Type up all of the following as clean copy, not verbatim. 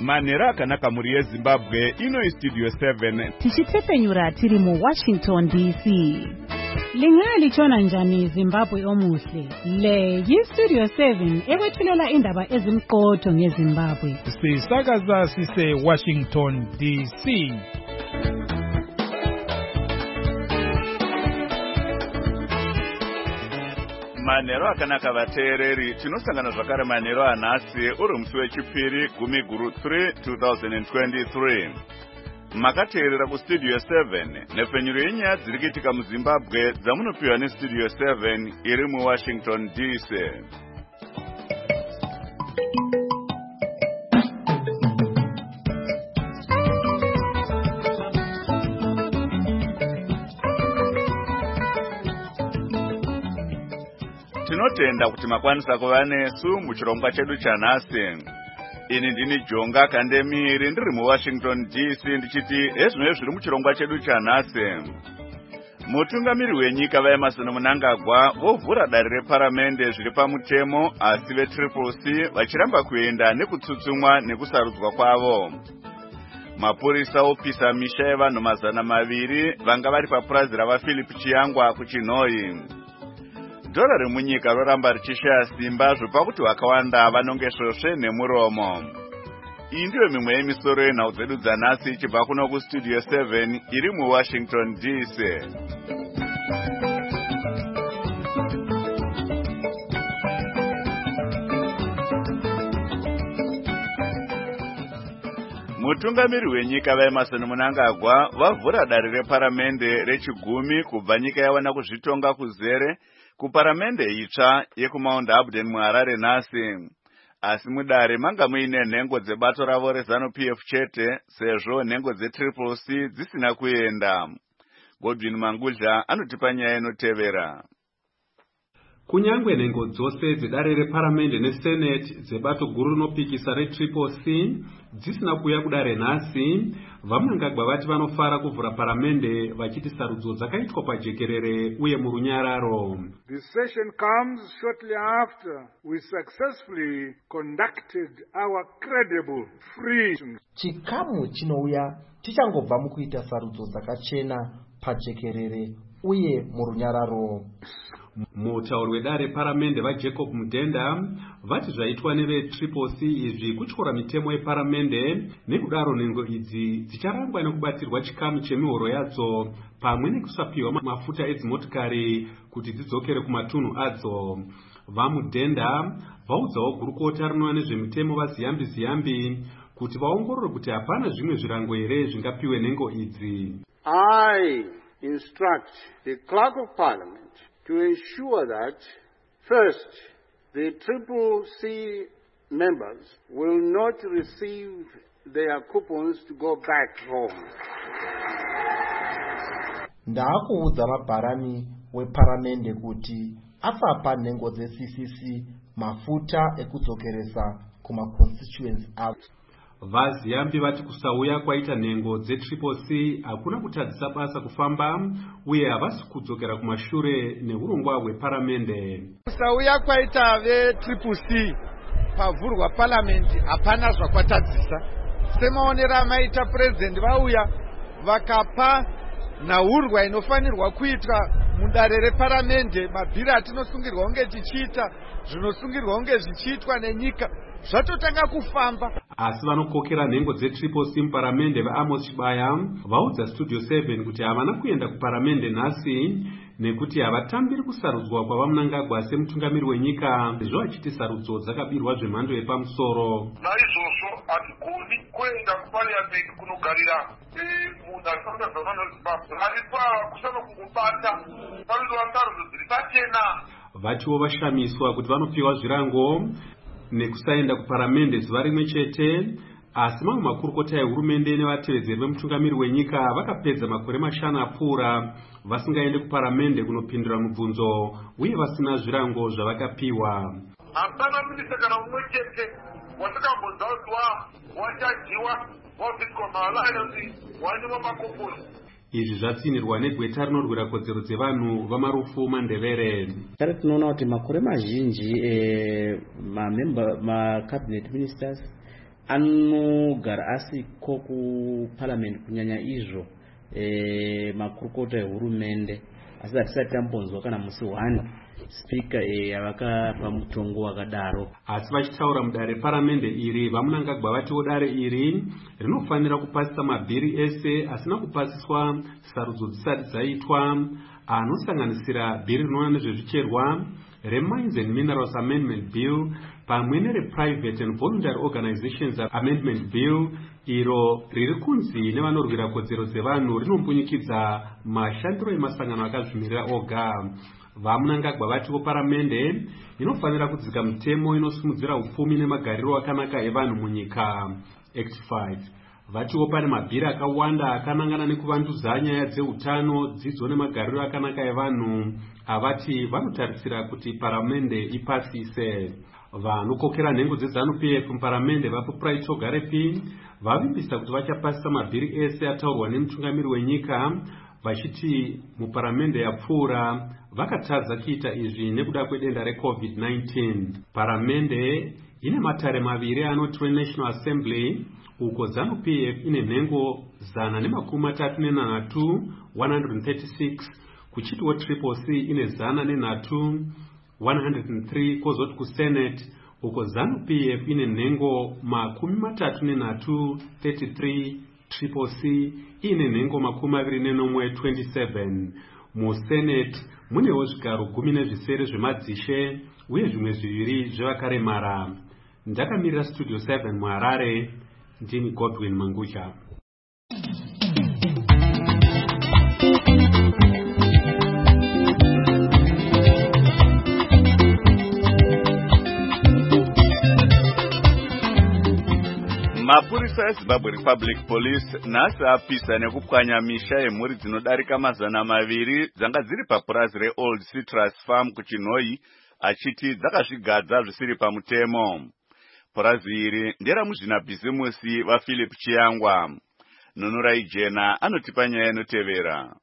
Manera akanaka muri yeZimbabwe ino Studio 7 tichitepenyura tiri mu Washington DC. Lingali chona njani Zimbabwe omuhle. Le yi-Studio 7 ekwethulela indaba ezimqotho ngeZimbabwe. Sisakaza sise Washington DC. Manero akanaka vateereri tinosangana zvakare manero anhasi uri musi wechipiri gumi guru 3 2023. Makateerera kuStudio 7 nepfenyuro yenyaya dziri kuitika muZimbabwe dzamunopiwa neStudio 7 iri muWashington DC. Tinotenda kuti makwanisa kuva nesu muchirongwa chedu chanhasi. Ini ndini Jonga Kandemiri ndiri muWashington DC ndichiti ezvino zviri muchirongwa chedu chanhasi. Mutungamiri wenyika vaEmerson Mnangagwa vovhura dare reparamende zviri pamutemo asi veCCC vachiramba kuenda nekutsutsumwa nekusarudzwa kwavo. Mapurisa opisa misha yevanhu 200 vanga vari papurazi ravaPhilip Chiyangwa kuChinhoyi. Dhora remunyika roramba richishaya simba zvopakuti vakawanda vanonge svosve nemuromo. Iyi ndiyo mimwe yemisoro yenhau dzedu dzanhasi ichibva kuno kuStudio 7 iri muWashington DC. Mutungamiri wenyika vaEmerson Mnangagwa vavhura dare reparamende rechigumi kubva nyika yawana kuzvitonga kuzere kuparamende itsva yekuMount Abden muHarare nhasi. Asi mudare manga muine nhengo dzebato ravo reZANU-PF chete sezvo nhengo dzeCCC dzisina kuenda. Godwin Mangudla anotipa nyaya inotevera. Kunyangwe nhengo dzose dzedare reparamende neSenate dzebato guru rinopikisa reCCC dzisina kuuya kudare nhasi, vaMnangagwa vati vanofara kuvhura paramende vachiti sarudzo dzakaitwa pajekerere uye murunyararo. The session comes shortly after we successfully conducted our credible free. Chikamu chinouya tichangobva mukuita sarudzo dzakachena pajekerere uye murunyararo. Mutauri wedare paramende vaJacob Mudenda vati zvaitwa neveCCC izvi kutyora mitemo yeparamende, nekudaro nhengo idzi dzicharangwa nekubatirwa chikamu chemihoro yadzo pamwe nekusapiwa mafuta edzimotikari kuti dzidzokere kumatunhu adzo. VaMudenda vaudzawo gurukota rinova nezvemitemo vaZiyambi kuti vaongorore kuti hapana zvimwe zvirango here zvingapiwe nhengo idzi. I instruct the Clerk of Parliament to ensure that, first, the CCC members will not receive their coupons to go back home. Ndakuudza mabharani weparamende kuti asapa nhengo dzeCCC mafuta ekudzokeresa kumaconstituency avo. VaZiyambi vati kusauya kwaita nhengo dzeCCC hakuna kutadzisa basa kufamba uye havasi kudzokera kumashure neurongwa hweparamende. Kusauya kwaita veCCC pavhurwa paramendi hapana zvakwatadzisa. Semaonera maita president vauya vakapa nhaurwa inofanirwa kuitwa mudare reparamende, mabhiri atinosungirwa kunge tichiita, zvinosungirwa kunge zvichiitwa nenyika zvatotanga kufamba. Asi vanokokera nhengo dzeCCC muparamende vaAmos Chibaya vaudza Studio 7 kuti havana kuenda kuparamende nhasi nekuti havatambiri kusarudzwa kwavaMnangagwa semutungamiri wenyika, sezvo achiti sarudzo dzakabirwa zvemhando yepamusoro. Naizvozvo hatigoni kuenda kuparliament kunogarira munhu arifanira zvavana veZimbabwe aripa kusana kungobata parudo sarudzo dziri pachena. Vatiwo vashamiswa kuti vanopiwa zvirango nekusaenda kuparamende zuva rimwe chete, asi mamwe makurukota ehurumende nevatevedzeri vemutungamiri wenyika vakapedza makore 5 apfuura vasingaende kuparamende kunopindura mubvunzo uye vasina zvirango zvavakapiwa. Hapana minista kana mumwe chete watakambonzwa kuti wachajiwa wabviswa maalliance wanyuma makomboni. Izvi zvatsinirwa negweta rinorwira kodzero dzevanhu vamarufu Mandevere. Tari tinoona kuti makore mazhinji cabinet ministers anogara asiko kuparliament kunyanya izvo makurukota ehurumende, asi hatisati tambonzwa kana musi 1 spika yavakapa mutongo wakadaro. Asi vachitaura mudare reparamende iri, vamunangagwa vatiwo dare iri rinofanira kupasisa mabhiri ese asina kupasiswa sarudzo dzisati dzaitwa, anosanganisira bhiri rinoona nezvezvicherwa, reMines and Minerals Amendment Bill pamwe nerePrivate and Voluntary Organizations Amendment Bill, iro riri kunzi nevanorwira kodzero dzevanhu rinombunyikidza mashandiro emasangano akazvimirira oga. Vamunangagwa vatiwo paramende inofanira kudzika mutemo inosimudzira upfumi nemagariro akanaka evanhu munyika, Act 5. Vatiwo pane mabhiri akawanda akanangana nekuvandudza nyaya dzeutano, dzidzo nemagariro akanaka evanhu avati vanotarisira kuti paramende ipasise. Vanokokera nhengo dzeZANU-PF muparamende vaPraito Garepi vavimbisa kuti vachapasisa mabhiri ese ataurwa nemutungamiri wenyika, vachiti muparamende yapfuura vakatadza kuita izvi nekuda kwedenda reCovid-19. Paramende ine matare maviri anoti National Assembly, uko ZANU-PF ine nhengo 138 136, kuchitiwo Triple C ine 103 103, kozoti kuSenate uko ZANU-PF ine nhengo 33 33, Triple C ine nhengo 27. MuSenate munewo zvigaro 10 zvemadzishe uye zvimwe 2 zvevakaremara. Ndakamirira Studio 7 muHarare, ndini Godwin Mangucha. Mapurisa eZimbabwe Republic Police nhasi apisa nekupwanya misha yemhuri dzinodarika 200 dzanga dziri papurazi reOld Citrus Farm kuChinhoyi, achiti dzakazvigadza zvisiri pamutemo. Purazi iri nderamuzvinabhizimusi vaPhilip Chiyangwa. Nunurai Jena anotipa nyaya inotevera.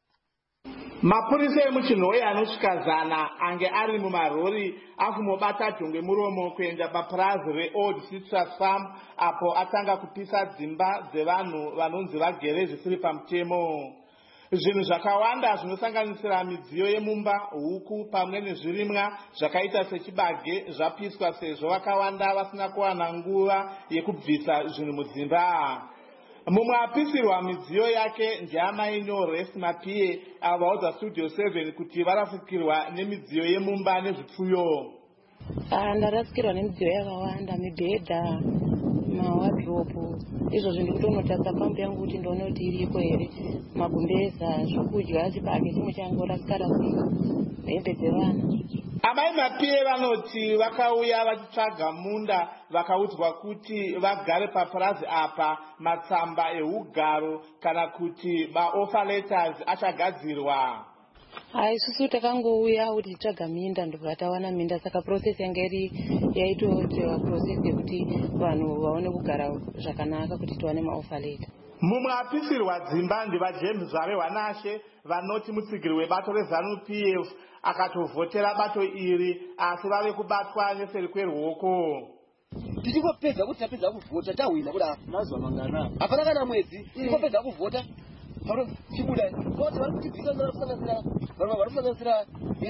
Mapurisa emuChinhoyi anosvika 100 ange ari mumarori akumobata dhongwe muromo kuenda papurazi reOld Citrus Farm, apo atanga kupisa dzimba dzevanhu vanonzi vagere zvisiri pamutemo. Zvinhu zvakawanda zvinosanganisira midziyo yemumba, huku pamwe nezvirimwa zvakaita sechibage zvapiswa sezvo vakawanda vasina kuwana nguva yekubvisa zvinhu mudzimba. Mumwe apisirwa midziyo yake ndiamai Norest Mapie avaudza Studio 7 kuti varasikirwa nemidziyo yemumba nezvipfuyo. Ndarasikirwa nemidziyo yakawanda, mibhedha, mawadropu, izvo zvindi kutonotarisa pambu yangu kuti ndone kuti iriko here, magumbeza, zvokudya, chibage chimwe changu rasikara hembe dzevana. Amai Mapie vanoti vakauya vachitsvaga munda vakaudzwa kuti vagare papurazi apa matsamba ehugaro kana kuti maoffer letters achagadzirwa. Isusu takangouya kuti titsvaga minda ndobva tawana minda, saka process yanga iri yaitoti process yekuti vanhu vaone kugara zvakanaka kuti tiwane maoffer letter. Mumwe apisirwa dzimba ndivaJames Zvave Wanashe vanoti mutsigiri webato reZANU-PF akatovhotera bato iri asi vave kubatwa neseri kweruoko. Tichingopedza kuti tapedza kuvhota tahwina kuda mazuva mangana hapana kana mwedzi tingopedza kuvhota chibuda voti vari kutibvisa varikusanganisira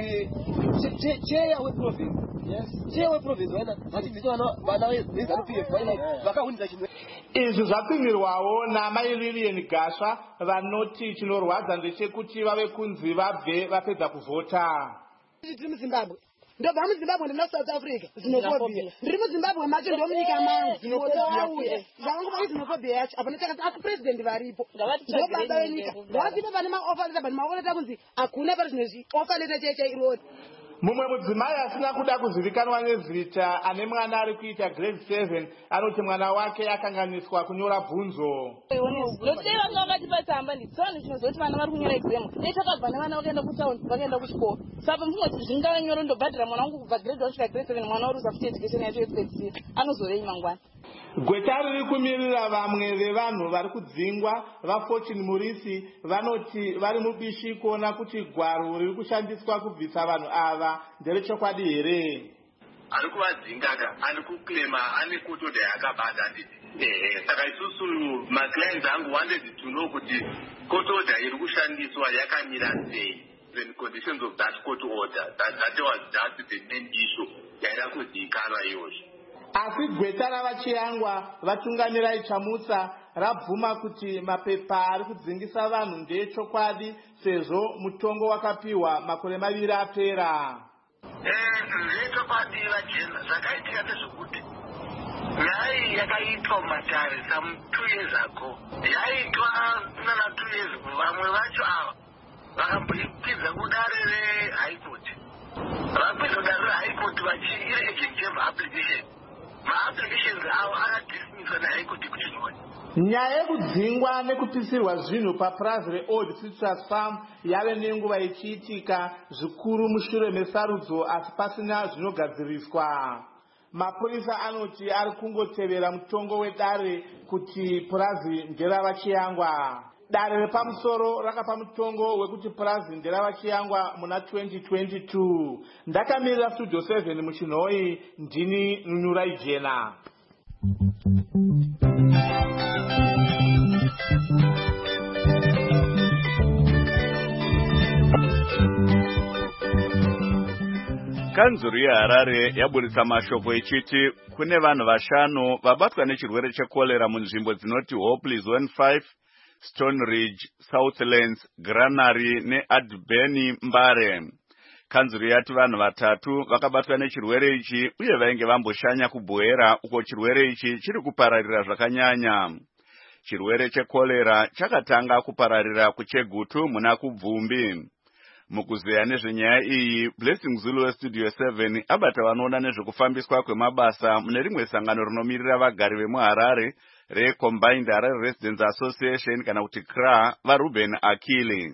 cheya weprovince vaina vachibvisa vana veZANU-PF vakahunisa chimwe. Izvi zvapfimirwawo naMai Lilian Gasva vanoti chinorwadza ndechekuti vave kunzi vabve vapedza kuvhota. Tiri muZimbabwe ndobva muZimbabwe ndina South Africa xenophobia ndiri muZimbabwe macho ndomunyika mangu xenophobia zvakangoba xenophobia yacho apa ndotaka asi president varipo ndobaba venyika ndavapinda pane maoffer letter bani maoffer kunzi hakuna pari zvinezvi offer letter chaicha irori. Mumwe mudzimai asina kuda kuzivikanwa nezita ane mwana ari kuita grade 7 anoti mwana wake akanganiswa kunyora bvunzo. Ndokuti vanhu vakatipa tsamba nditsona chinozoti vana vari kunyora exam netakabva nevana vakaenda kutaundi vakaenda kuchikoro saka mfungoti zvinganyora ndobhadhira mwana wangu kubva grade 1 kusvika grade 7 mwana waruza kuti education yacho yepedzisira anozovei mangwana. Gweta riri kumirira vamwe vevanhu vari kudzingwa vaFortune Murisi vanoti vari mubishi kuona kuti gwaro riri kushandiswa kubvisa vanhu ava nderechokwadi here. Ari kuvadzinga ane kuklema ane kutodha yakabata nditi saka isusu maclients angu wanted to know kuti court order iri kushandiswa yakamira sei, the conditions of that court order. That was just the main issue yaida kuzikanwa iyozvo. Asi gweta ravachiyangwa vatungamirai chamusa rabvuma kuti mapepa ari kudzingisa vanhu ndechokwadi sezvo mutongo wakapiwa makore 2 apera. Ndechokwadi vajena zvakaitika ndezvekuti nyaya yakaitwa mumatare some 2 years ago, yaitwa nana 2 years ago. Vamwe vacho ava vakamboikwidza kudare rehigh court, vakwidza kudare rehigh court vachiiregenjemba application. Ma-applications avo akadismisswa nehigh court kuchinoi. Nyaya yekudzingwa nekupisirwa zvinhu papurazi reOld Citrus Farm yave nenguva ichiitika zvikuru mushure mesarudzo asi pasina zvinogadziriswa. Mapurisa anoti ari kungotevera mutongo wedare kuti purazi nderavachiyangwa. Dare repamusoro rakapa mutongo wekuti purazi nderavachiyangwa muna 2022. Ndakamirira Studio 7 muchinhoi, ndini Nunurai Jena. Kanzuru yeHarare yaburitsa mashoko ichiti kune vanhu 5 vabatwa nechirwere chekolera munzvimbo dzinoti Hopley Zone 5, Stone Ridge, Southlands, Granary neAdbeni Mbare. Kanzuru yati vanhu 3 vakabatwa nechirwere ichi uye vainge vamboshanya kubwera uko chirwere ichi chiri kupararira zvakanyanya. Chirwere chekolera chakatanga kupararira kuChegutu muna Kubvumbi. Mukuzeya nezvenyaya iyi, Blessing Zulu weStudio 7 abata vanoona nezvekufambiswa kwemabasa mune rimwe sangano rinomirira vagari vemuHarare reCombined Harare Residents Association kana kuti CRA, vaRuben Akili.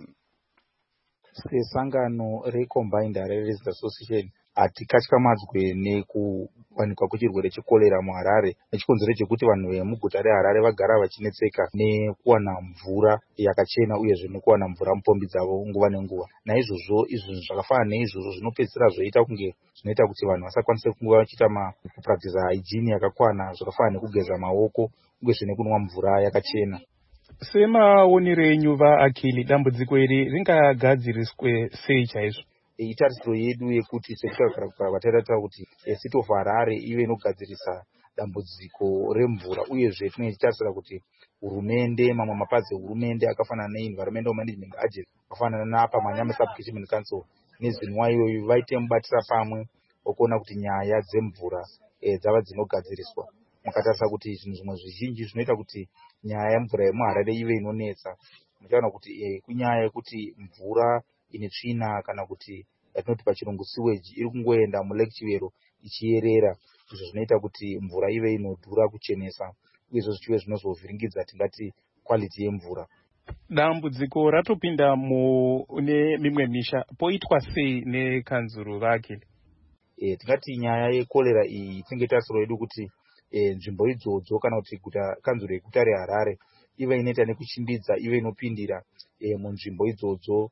Sangano reCombined Harare Residents Association hatikatyamadzwe nekuwanikwa kwechirwere chekolera muHarare nechikonzero chekuti vanhu vemuguta reHarare vagara vachinetseka nekuwana mvura yakachena uyezve nekuwana mvura mupombi dzavo nguva nenguva. Naizvozvo izvo zvakafanana neizvozvo zvinopedzisira zvoita kunge zvinoita kuti vanhu vasakwanise kunge vachiita kupractice hygiene yakakwana zvakafanana nekugeza maoko uyezve nekunwa mvura yakachena. Semaonero enyu vaAkili, dambudziko iri ringagadziriswe sei chaizvo? Itarisiro yedu yekuti sekutagara vatataura kuti City of Harare ive inogadzirisa dambudziko remvura uyezve tinotarisira kuti hurumende, mamwe mapazi ehurumende akafanana neEnvironmental Management Agency akafanana naapa Manyama Sub-Catchment Council neZinwa iyoyo vaite mubatira pamwe okuona kuti nyaya dzemvura dzava dzinogadziriswa. Mukatarisa kuti zvinhu zvimwe zvizhinji zvinoita kuti nyaya yemvura yemuHarare ive inonetsa. Muchaona kuti kunyaya yekuti mvura ine tsvina kana kuti yatinoti pachirungu sewage iri kungoenda muLake Chivero ichiyerera, izvo zvinoita kuti mvura ive inodhura kuchenesa uye zvichive zvinozovhiringidza tingati quality yemvura. Dambudziko ratopinda mune mimwe misha, poitwa sei nekanzuru vaAkili? Tingati nyaya yekolera iyi tinenge tarisiro yedu kuti nzvimbo idzodzo kana kuti kanzuru yeguta reHarare ive inoita nekuchimbidza ive inopindira munzvimbo idzodzo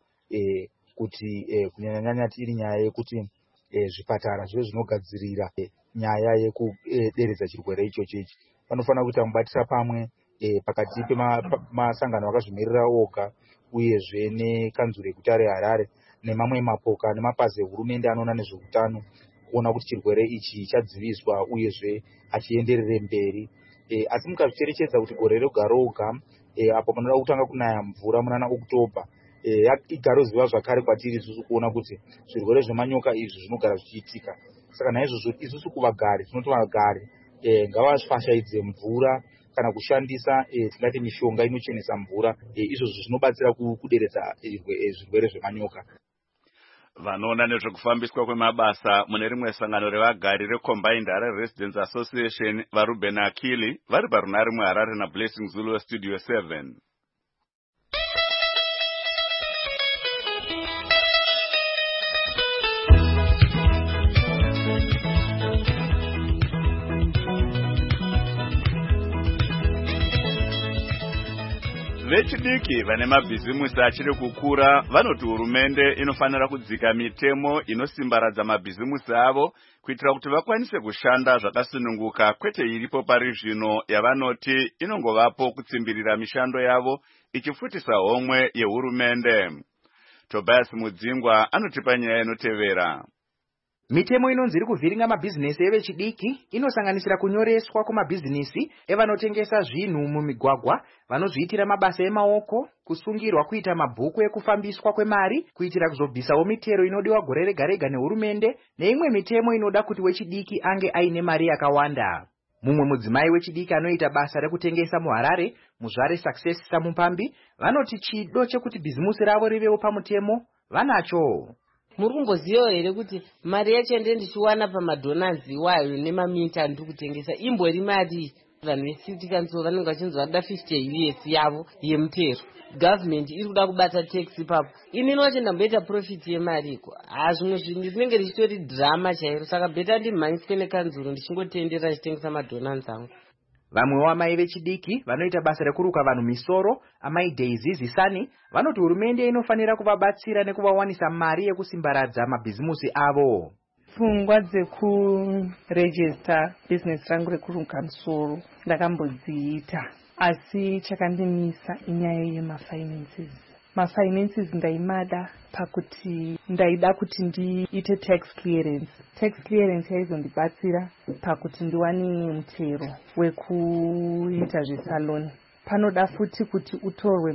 kuti kunyanya tiri nyaya yekuti zvipatara zvive zvinogadzirira nyaya yekuderedza chirwere ichocho ichi. Panofanira kuita mubatira pamwe pakati pemasangano akazvimirira oga uyezve nekanzuru yeguta reHarare nemamwe mapoka nemapazi ehurumende anoona nezveutano kuona kuti chirwere ichi chadziviswa uyezve achienderere mberi. Asi mukazvicherechedza kuti gore roga roga apo panoda kutanga kunaya mvura munana Oktoba igaroziva zvakare kwatiri isusu kuona kuti zvirwere zvemanyoka izvi zvinogara zvichiitika. Saka naizvozvo isusu kuvagari tinoti vagari ngavafashaidze mvura kana kushandisa tingati mishonga inochenesa mvura, izvozvo zvinobatsira kuderedza zvirwere zvemanyoka. Vanoona nezvekufambiswa kwemabasa mune rimwe sangano revagari reCombined Harare Residents Association, vaRuben Akili, vari parunare muHarare naBlessing Zulu weStudio 7. Vechidiki vane mabhizimusi achiri kukura vanoti hurumende inofanira kudzika mitemo inosimbaradza mabhizimusi avo kuitira kuti vakwanise kushanda zvakasununguka, kwete iripo pari zvino yavanoti inongovapo kutsimbirira mishando yavo ichifutisa homwe yehurumende. Tobias Mudzingwa anotipa nyaya inotevera. Mitemo inonzi iri kuvhiringa mabhizinesi evechidiki inosanganisira kunyoreswa kwamabhizinesi evanotengesa zvinhu mumigwagwa, vanozviitira mabasa emaoko, kusungirwa kuita mabhuku ekufambiswa kwemari kuitira kuzobvisawo mitero inodiwa gore rega rega nehurumende, neimwe mitemo inoda kuti wechidiki ange aine mari yakawanda. Mumwe mudzimai wechidiki anoita basa rekutengesa muHarare, muzvare Success Samupambi, vanoti chido chekuti bhizimusi ravo rivewo pamutemo vanacho. Muri kumboziva here kuti mari yacho ndichiwana pamadonanzi iwayo nemamita ndiri kutengesa imbori mari vanhu vecity council vanenge vachinzi vada 50 years yavo yemutero. Government iri kuda kubata tax ipapo. Ini noche ndamboita profit yemari iko. Zvimwe zvinhu rinenge richitori drama chairo, saka beta ndimhanyiswe nekanzuro ndichingotendera ndichitengesa madonanzi angu. Vamwe vamai vechidiki vanoita basa rekuruka vanhu misoro, amai Daisy Zisani, vanoti hurumende inofanira kuvabatsira nekuvawanisa mari yekusimbaradza mabhizimusi avo. Pfungwa dzekurejista business rangu rekuruka misoro ndakambodziita, asi chakandimisa inyaya yemafinances. Mafinances ndaimada pakuti ndaida kuti ndiite tax clearance. Tax clearance yaizondibatsira pakuti ndiwane mutero wekuita zvesaloni. Panoda futi kuti utorwe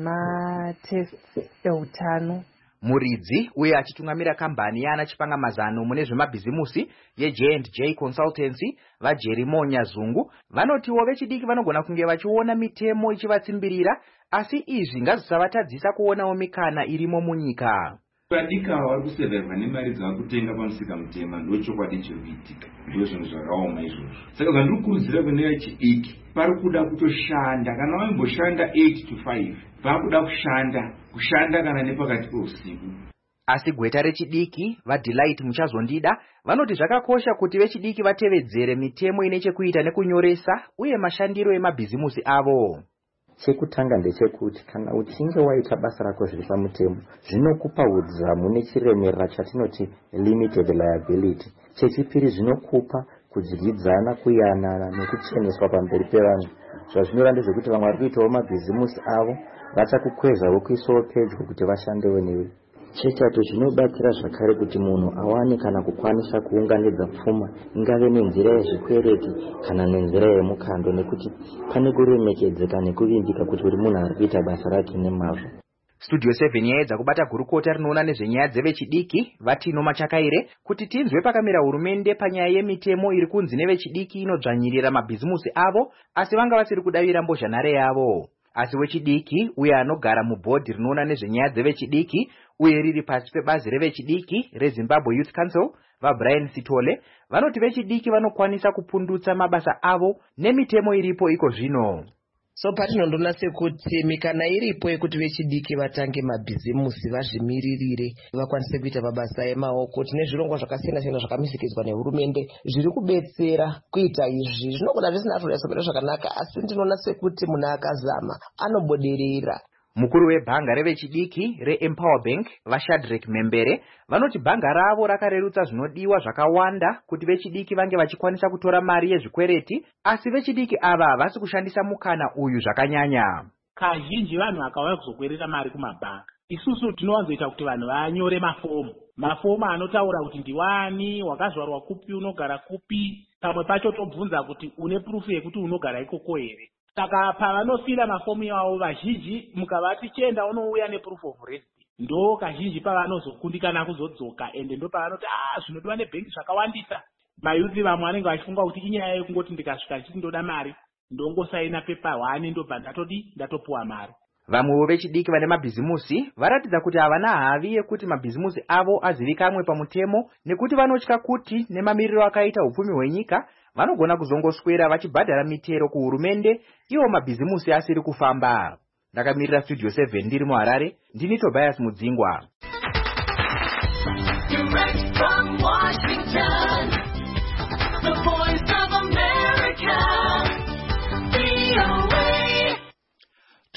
matests eutano. Muridzi uye achitungamira kambani yana chipangamazano mune zvemabhizimusi yeJ&J Consultancy vaJerimonya Zungu vanotiwo vechidiki vanogona kunge vachiona mitemo ichivatsimbirira, asi izvi ngazvisavatadzisa kuonawo mikana irimo munyika. Vadiki ava vari kuseverwa nemari dzavakutenga pamusika mutema, ndochokwadi chiri kuitika, ndo zvinhu zvakaoma izvozvo. Saka zvandiri kukurudzira kune vechidiki pari kuda kutoshanda, kana vaimboshanda 8 to 5 vakuda kushanda kana nepakati peusiku. Asi gweta rechidiki vaDelight Muchazondida vanoti zvakakosha kuti vechidiki vatevedzere mitemo ine chekuita nekunyoresa uye mashandiro emabhizimusi avo. Chekutanga ndechekuti kana uchinge waita basa rako zviri pamutemo zvinokupa udzamu nechiremerera chatinoti limited liability. Chechipiri zvinokupa kudyidzana, kuyanana nekucheneswa pamberi pevanhu. Zvazvinoreva ndezvekuti vamwe vari kuitawo mabhizimusi avo vachakukwezawo kuisawo pedyo kuti vashandewo newe. Chitatu, zvinobatsira zvakare kuti munhu awane kana kukwanisa kuunganidza pfuma, ingave nenzira yezvikwereti kana nenzira yemukando, nekuti pane kuremekedzeka nekuvimbika kuti uri munhu ari kuita basa rake nemazvo. Studio 7 yaedza kubata gurukota rinoona nezvenyaya dzevechidiki Vatino Machakaire kuti tinzwe pakamira hurumende panyaya yemitemo iri kunzi nevechidiki inodzvanyirira mabhizimusi avo, asi vanga vasiri kudavira mbozhanhare yavo. Asi wechidiki uye anogara mubhodhi rinoona nezvenyaya dzevechidiki uye riri pasi pebazi revechidiki reZimbabwe Youth Council vaBrian Sitole vanoti vechidiki vanokwanisa kupundutsa mabasa avo nemitemo iripo iko zvino. So patinondoona sekuti mikana iripo yekuti vechidiki vatange mabhizimusi, vazvimiririre, vakwanise kuita mabasa emaoko. Tine zvirongwa zvakasiyana-siyana zvakamisikizwa nehurumende zviri kubetsera kuita izvi. Zvinogona zvisina zvonyatsokumira zvakanaka, asi ndinoona sekuti munhu akazama anobudirira. Mukuru webhanga revechidiki reEmpower Bank vaShadrack Membere vanoti bhanga ravo rakarerutsa zvinodiwa zvakawanda kuti vechidiki vange vachikwanisa kutora mari yezvikwereti, asi vechidiki ava havasi kushandisa mukana uyu zvakanyanya. Kazhinji vanhu vakauya kuzokwerera mari kumabhanga, isusu tinowanzoita kuti vanhu vanyore mafomu anotaura kuti ndiwani, wakazvarwa kupi, unogara kupi, pamwe pacho tobvunza kuti une proof yekuti unogara ikoko here. Saka pavanosira mafomu yavo vazhinji mukavati chenda unouya neproof of residence, ndo kazhinji pavanozokundikana kuzodzoka, ende ndo pavanoti zvinodiwa nebhengi zvakawandisa. Mayuthi vamwe vanenge vachifunga kuti inyaya yekungoti ndikasvika ndichiti ndoda mari ndongosaina pepa 1 ndobva ndatopuwa mari. Vamwewo vechidiki vane mabhizimusi varatidza kuti havana havi yekuti mabhizimusi avo azivikanwe pamutemo, nekuti vanotya kuti nemamiriro akaita upfumi hwenyika vanogona kuzongoswera vachibhadhara mitero kuhurumende iwo mabhizimusi asiri kufamba. Ndakamirira Studio 7 ndiri muHarare, ndini Tobias Mudzingwa.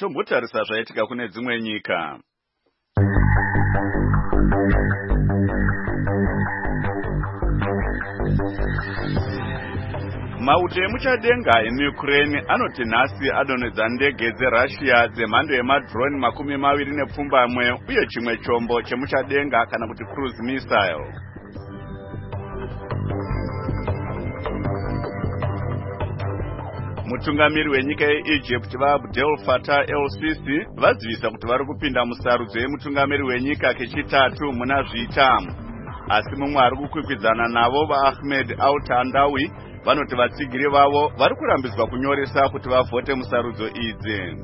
tombotarisa zvaitika kune dzimwe nyika. Mauto emuchadenga emuUkraine anoti nhasi adonhedza ndege dzeRussia dzemhando yemadrone 27 uye chimwe chombo chemuchadenga kana kuti cruise missile. Mutungamiri wenyika yeEgypt vaAbdel Fattah el-Sisi vadzivisa kuti vari kupinda musarudzo yemutungamiri wenyika kechitatu muna zvita. Asi mumwe ari kukwikwidzana navo vaAhmed al-Tandawi vanoti vatsigiri vavo vari kurambidzwa kunyoresa kuti vavhote musarudzo idzi.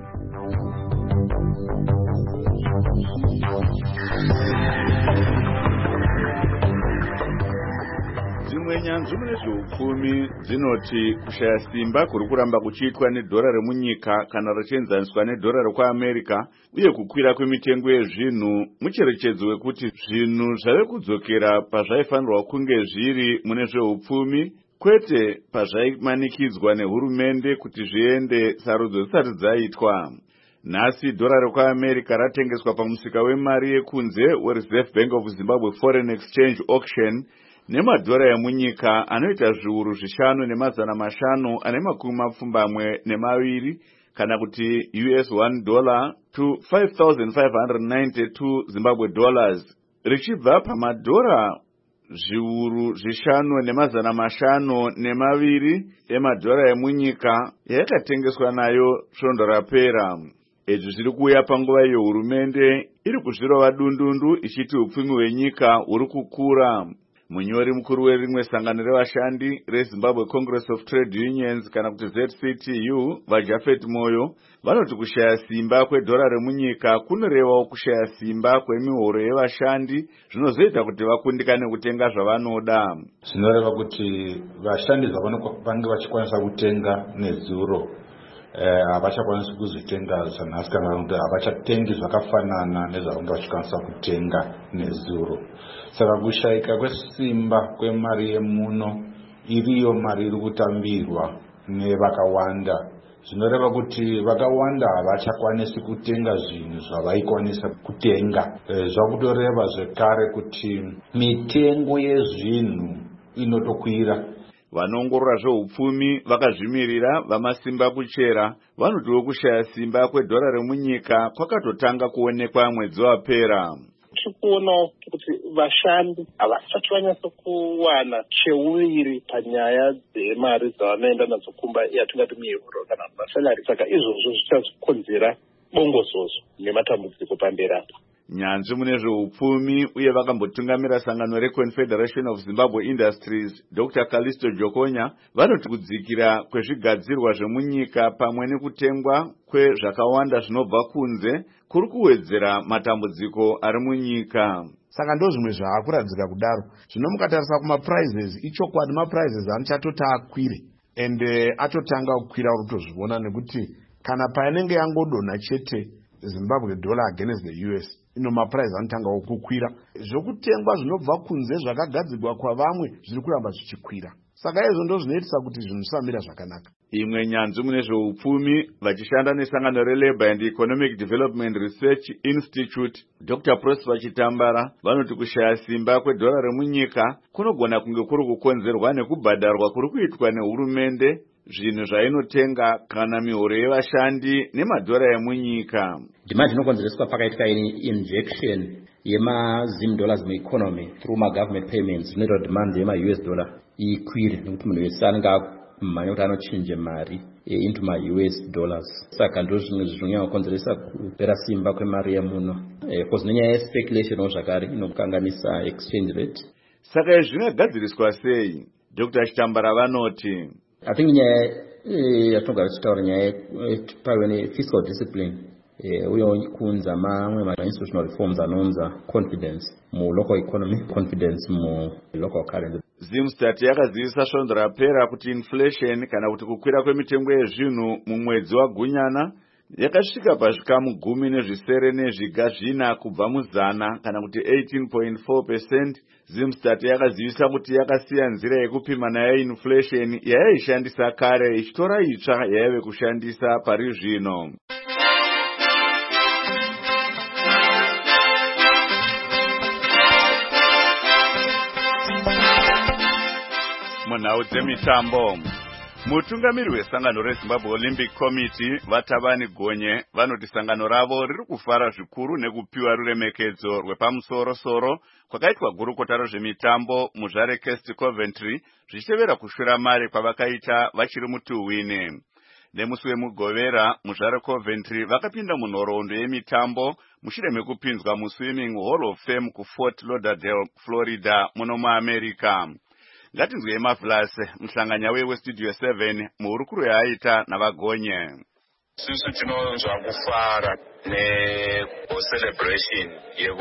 Dzimwe nyanzvi mune zveupfumi dzinoti kushaya simba kuri kuramba kuchiitwa nedhora remunyika kana richienzaniswa nedhora rekuAmerica uye kukwira kwemitengo yezvinhu mucherechedzo wekuti zvinhu zvave kudzokera pazvaifanirwa kunge zviri mune zveupfumi kwete pazvaimanikidzwa nehurumende kuti zviende sarudzo dzisati dzaitwa. Nhasi dhora rekuAmerica ratengeswa pamusika wemari yekunze weReserve Bank of Zimbabwe Foreign Exchange Auction nemadhora emunyika anoita zviuru 5,500 ane makumi mapfumbamwe nemaviri kana kuti $1 to 5,592 Zimbabwe dollars, richibva pamadhora zviuru 5,502 emadhora emunyika yakatengeswa nayo svondo rapera. Izvi zviri kuuya panguva iyo hurumende iri kuzvirova dundundu ichiti upfumi hwenyika huri kukura. Munyori mukuru werimwe sangano revashandi reZimbabwe Congress of Trade Unions kana kuti ZCTU vaJafet Moyo vanoti kushaya simba kwedhora remunyika kunorevawo kushaya simba kwemihoro yevashandi zvinozoita kuti vakundikane kutenga zvavanoda. Zvinoreva kuti vashandi vange vachikwanisa kutenga nezuro havachakwanisi kuzvitenga zvanhasi kana kuti havachatengi zvakafanana nezvavange vachikwanisa kutenga nezuro. Saka kushayika kwesimba kwemari yemuno iriyo mari iri kutambirwa nevakawanda. Zvinoreva kuti vakawanda havachakwanisi kutenga zvinhu zvavaikwanisa kutenga. Zvakutoreva zvekare kuti mitengo yezvinhu inotokwira. Vanongorora zveupfumi vakazvimirira vamasimba kuchera vanotiwo kushaya simba kwedhora remunyika kwakatotanga kuonekwa mwedzi wapera. Tirikuonawo kuti vashandi havasati vanyatso kuwana cheuviri panyaya dzemari dzavanoenda nadzo kumba yatingati mihoro kana masalari. Saka izvozvo zvichazokonzera bongozozo nematambudziko pamberi. Nyanzvi mune zveupfumi uye vakambotungamira sangano reConfederation of Zimbabwe Industries Dr. Callisto Jokonya vanoti kudzikira kwezvigadzirwa zvemunyika pamwe nekutengwa kwezvakawanda zvinobva kunze kuri kuwedzera matambudziko ari munyika. Saka ndozvimwe zvaakuradzika kudaro. Zvino mukatarisa kumaprizes ichokwadi maprizes anochatoti akwire ende atotanga kukwira urikutozviona nekuti kana painenge yangodonha chete Zimbabwe dollar against the US ino maprice anotanga kukwira. Zvokutengwa zvinobva kunze zvakagadzirwa kwavamwe zviri kuramba zvichikwira. Saka izvo ndo zvinoitisa kuti zvinhu zvisamira zvakanaka. Imwe nyanzvi mune zveupfumi vachishanda nesangano reLabour and Economic Development Research Institute Dr. Prosper Chitambara vanoti kushaya simba kwedhora remunyika kunogona kunge kuri kukonzerwa nekubhadharwa kuri kuitwa nehurumende zvinhu zvainotenga kana mihoro yevashandi nemadhora emunyika. Demand inokonzereswa pakaitika injection yemaZim dollars mueconomy through government payments zvinoita demand yemaUS dollar ikwire nekuti munhu wese anenge akumhanya kuti anochinje mari into maUS dollars. Saka ndo zvimwe zvinonyanya kukonzeresa kupera simba kwemari yemuno. Because nenyaya yespekulation zvakare inokanganisa exchange rate. Saka izvi zvingagadziriswa sei? Dr. Chitambara vanoti I think nyaya yatinogara tichitaura nyaya paive nefiscal discipline uye kunza mamwe ma-institutional reforms anonza confidence mu-local economy, confidence mu-local currency. Zimstat yakazivisa svondo rapera kuti inflation kana kuti kukwira kwemitengo yezvinhu mumwedzi waGunyana yakasvika pazvikamu 10.4 kubva muzana kana kuti 18.4%. Zimstat yakazivisa kuti yakasiya nzira yekupima nayo inflation yayaishandisa kare ichitora itsva yaive kushandisa pari zvino. munhau dzemitambo. Mutungamiri wesangano reZimbabwe Olympic Committee Vatabani Gonye vanoti sangano ravo riri kufara zvikuru nekupiwa ruremekedzo rwepamusoro-soro kwakaitwa gurukota rezvemitambo muzvareCast Coventry zvichitevera kushora mari kwavakaita vachiri mutuhwini. Nemusi wemugovera muzvare Coventry vakapinda munhoroondo yemitambo mushure mekupinzwa muSwimming Hall of Fame kuFort Lauderdale, Florida muno muAmerica. Ngatinzwei Mavlas muhlanganya weStudio 7 muhurukuro yaaita navagonye. Susu tinonzwa kufara celebration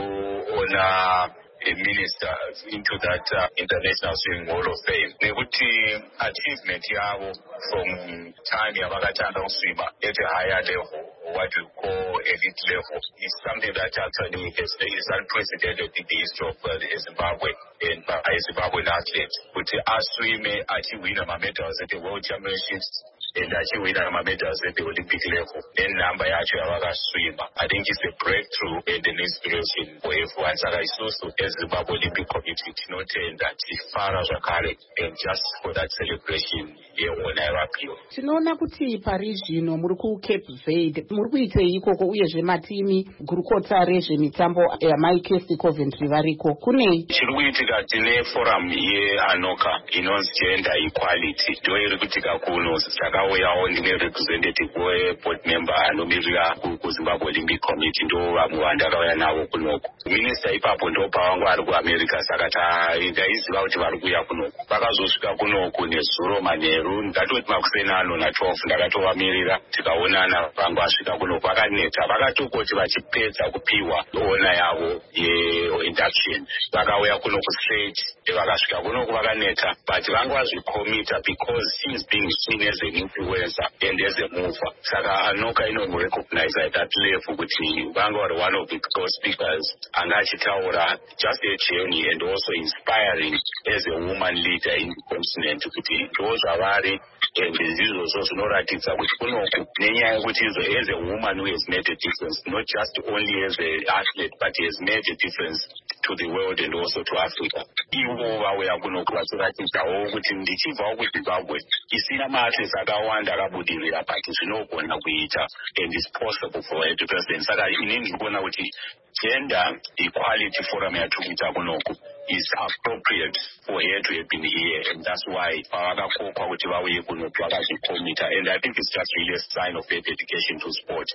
yekuona ministers into that International Swimming Hall of Fame. Nekuti achievement yavo from time yavakatanga kuswima at a higher level, what we call elite level, is something that actually is unprecedented in the history of Zimbabwe and by Zimbabwean athletes. Kuti aswime achiwina medals at the World Championships and achiwina medals at the Olympic level. Then number yacho yavakaswima. I think it's a breakthrough and an inspiration for everyone. Saka isusu Zimbabwe Olympic Committee tinotenda tifara zvakare and just for that celebration yeona yavapiwa. Tinoona kuti pari zvino muri kuCape Verde muri kuitei ikoko uyezve matimi gurukota rezvemitambo yamaicast Coventry variko kunei? Chiri kuitika tine forum yeANOCA inonzi Gender Equality ndo iri kuitika kuno. Takauyawo ndine representative weboard member anomirira kuZimbabwe Olympic Committee ndo vamwe vandakauya navo kunoko. Minister ipapo ndo pavangu vari kuAmerica saka ndaiziva kuti vari kuuya kunoko. Vakazosvika kunoko nezuro manheru ngatoti makuseni ano na12 ndakatovamirira tikaonana vangu vasvika kunoko vakaneta vakatokoti vachipedza kupiwa ona yavo yeinduction vakauya kunoko straight vakasvika kunoko vakaneta but vangu vazvikomita because she is being seen as an influencer and as a mover. Saka ANOCA inorecognize at that level kuti vangu vari one of the speakers anga achitaura just a journey and also inspiring as a woman leader in the continent kuti ndo zvavari and izvozvo zvinoratidza kuti kunoku nenyaya yekuti as a woman who has made a difference not just only as an athlete but has made a difference to the world and also to Africa. Ivo vauya kunoku vachiratidzawo kuti ndichibvawo kuZimbabwe isina maathletes akawanda akabudirira but zvinogona kuita and it's possible for her to present. Saka inini ndiri kuona kuti Gender Equality Forum yatikuita kunoku is appropriate for her to have been here and that's why vakakokwa kuti vauye kunoku vakazvikomita and I think it's just really a sign of their dedication to sport.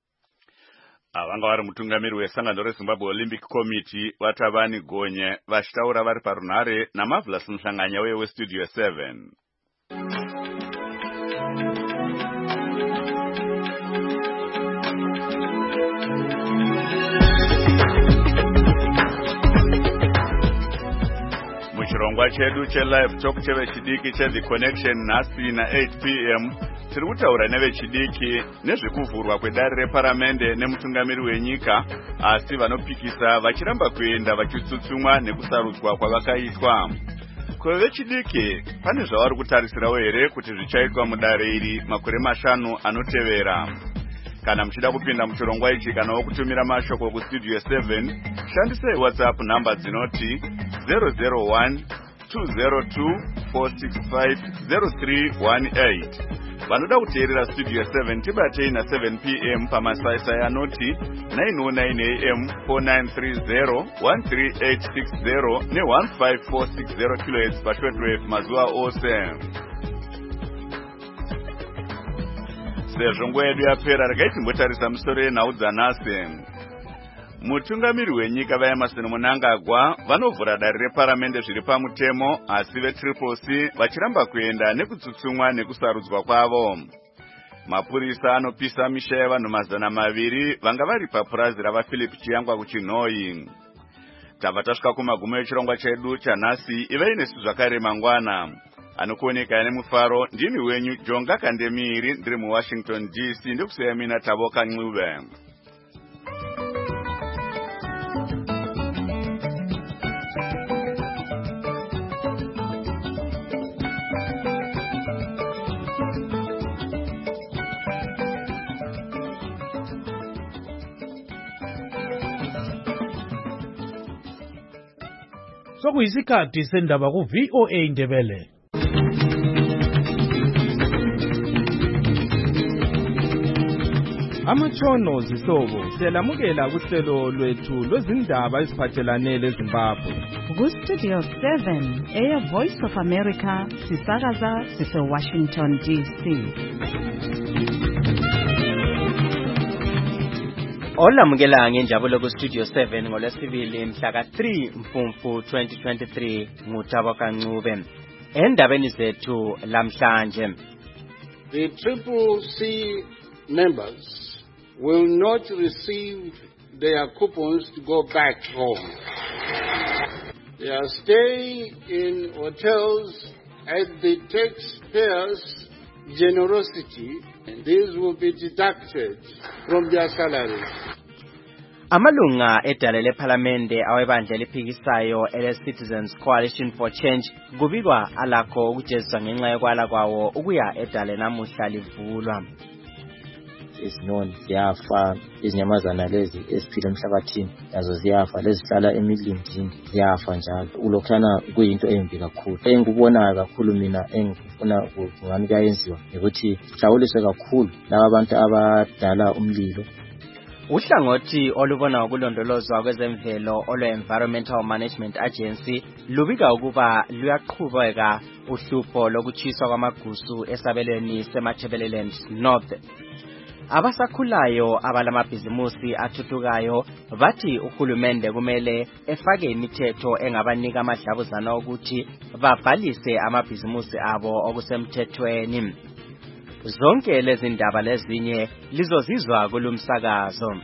Vanga vari mutungamiri wesangano reZimbabwe Olympic Committee Vatabani Gonye vachitaura vari parunhare naMavlas muhlanganya weStudio 7. Muchirongwa chedu chelive talk chevechidiki cheThe Connection nhasi na8 p.m. tiri kutaura nevechidiki nezvekuvhurwa kwedare reparamende nemutungamiri wenyika asi vanopikisa vachiramba kuenda vachitsutsumwa nekusarudzwa kwavakaitwa. Vechidiki pane zvavari kutarisirawo here kuti zvichaitwa mudare iri makore 5 anotevera? Kana muchida kupinda muchirongwa ichi kanawo kutumira mashoko kuStudio 7 shandisai WhatsApp namba dzinoti 001 202 465 0318. Vanoda kuteerera Studio 7 tibatei na7 p.m. pamasaisai anoti 909 am 4930 13860 ne15460 kHz pashortwave mazuva ose. Sezvo nguva yedu yapera regai timbotarisa musoro yenhau dzanhasi. Mutungamiri wenyika vaEmmerson Mnangagwa vanovhura dare reparamende zviri pamutemo asi veTriple-C vachiramba kuenda nekutsutsumwa nekusarudzwa kwavo. Mapurisa anopisa misha yavanhu 200 vanga vari papurazi ravaPhilip Chiyangwa kuChinhoyi. Tabva tasvika kumagumo echirongwa chedu chanhasi. Ivai nesu zvakare mangwana. Anokuoneka nemufaro ndini wenyu Jonga Kandemiri ndiri muWashington DC ndikuseya mina Tavoka Ncube. Sokuyisikhathi sendaba ku VOA Ndebele. Amatshono zihlobo siyalamukela kuhlelo lwethu lwezindaba eziphathelane leZimbabwe. Ku-Studio 7 Air Voice of America sisakaza sise-Washington DC. Olamukela ngenjabulo ku-Studio 7 ngolwesibili mhla ka-3 Mfumfu 2023 nguThabo Kancube. Endabeni zethu lamhlanje. The CCC members will not receive their coupons to go back home. Their stay in hotels at the taxpayers' generosity, and these will be deducted from their salaries. Amalunga edale lePhalamende awebandla eliphikisayo ele-Citizens Coalition for Change kubikwa alakho ukujeziswa ngenxa yokwala kwawo ukuya edale namuhla livulwa. Izinyoni ziyafa, izinyamazana lezi eziphila emhlabathini nazo ziyafa, lezihlala emilindini ziyafa njalo. Ulokhana kuyinto embi kakhulu. Engikubonayo kakhulu mina engifuna kungani kuyayenziwa ukuthi mhlawuliswe kakhulu laba abantu abadala umlilo. Uhlangothi olubona ukulondolozwa kwezemvelo olwe-Environmental Management Agency lubika ukuba luyaqhubeka uhlupho lokuchiswa kwamagusu esabelweni seMatabeleland North. Abasakhulayo abalamabhizimusi athuthukayo bathi uhulumende kumele efake imithetho engabanika amadlabuzana ukuthi babhalise amabhizimusi abo okusemthethweni. Zonke lezi ndaba lezinye lizozizwa kulumsakazo.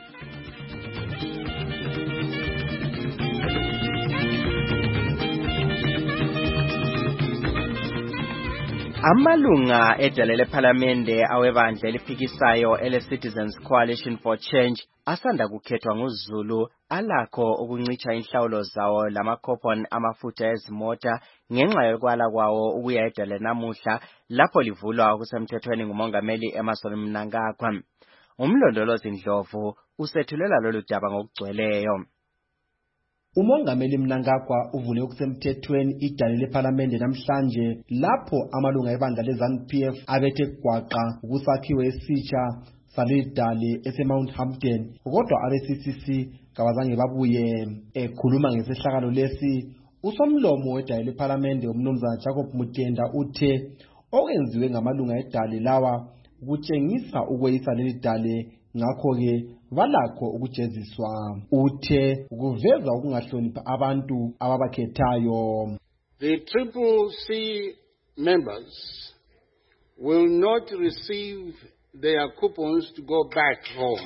Amalunga edale lePhalamende awebandla eliphikisayo ele-Citizens Coalition for Change asanda kukhethwa nguZulu alakho ukuncitsha inhlawulo zawo lama-coupon amafutha ezimota ngenxa yokwala kwawo ukuya edale namuhla lapho livulwa kusemthethweni ngumongameli Emmerson Mnangagwa. Umlondolozi Ndlovu usethulela lolu daba ngokugcweleyo. Umongameli Mnangagwa uvule kusemthethweni idale lePhalamende namhlanje lapho amalunga ebandla leZANU-PF abethe gwaqa ukusakhiwe esitsha salidale eseMount Hampton, kodwa abe-CCC kabazange babuye. Ekhuluma ngesehlakalo lesi, usomlomo wedale lePhalamende umnumzana Jacob Mutenda uthe okwenziwe ngamalunga edale lawa ukutshengisa ukweyisa leli dale, ngakho-ke balakho ukujeziswa. Uthe ukuveza ukungahlonipha abantu ababakhethayo. The CCC members will not receive their coupons to go back home.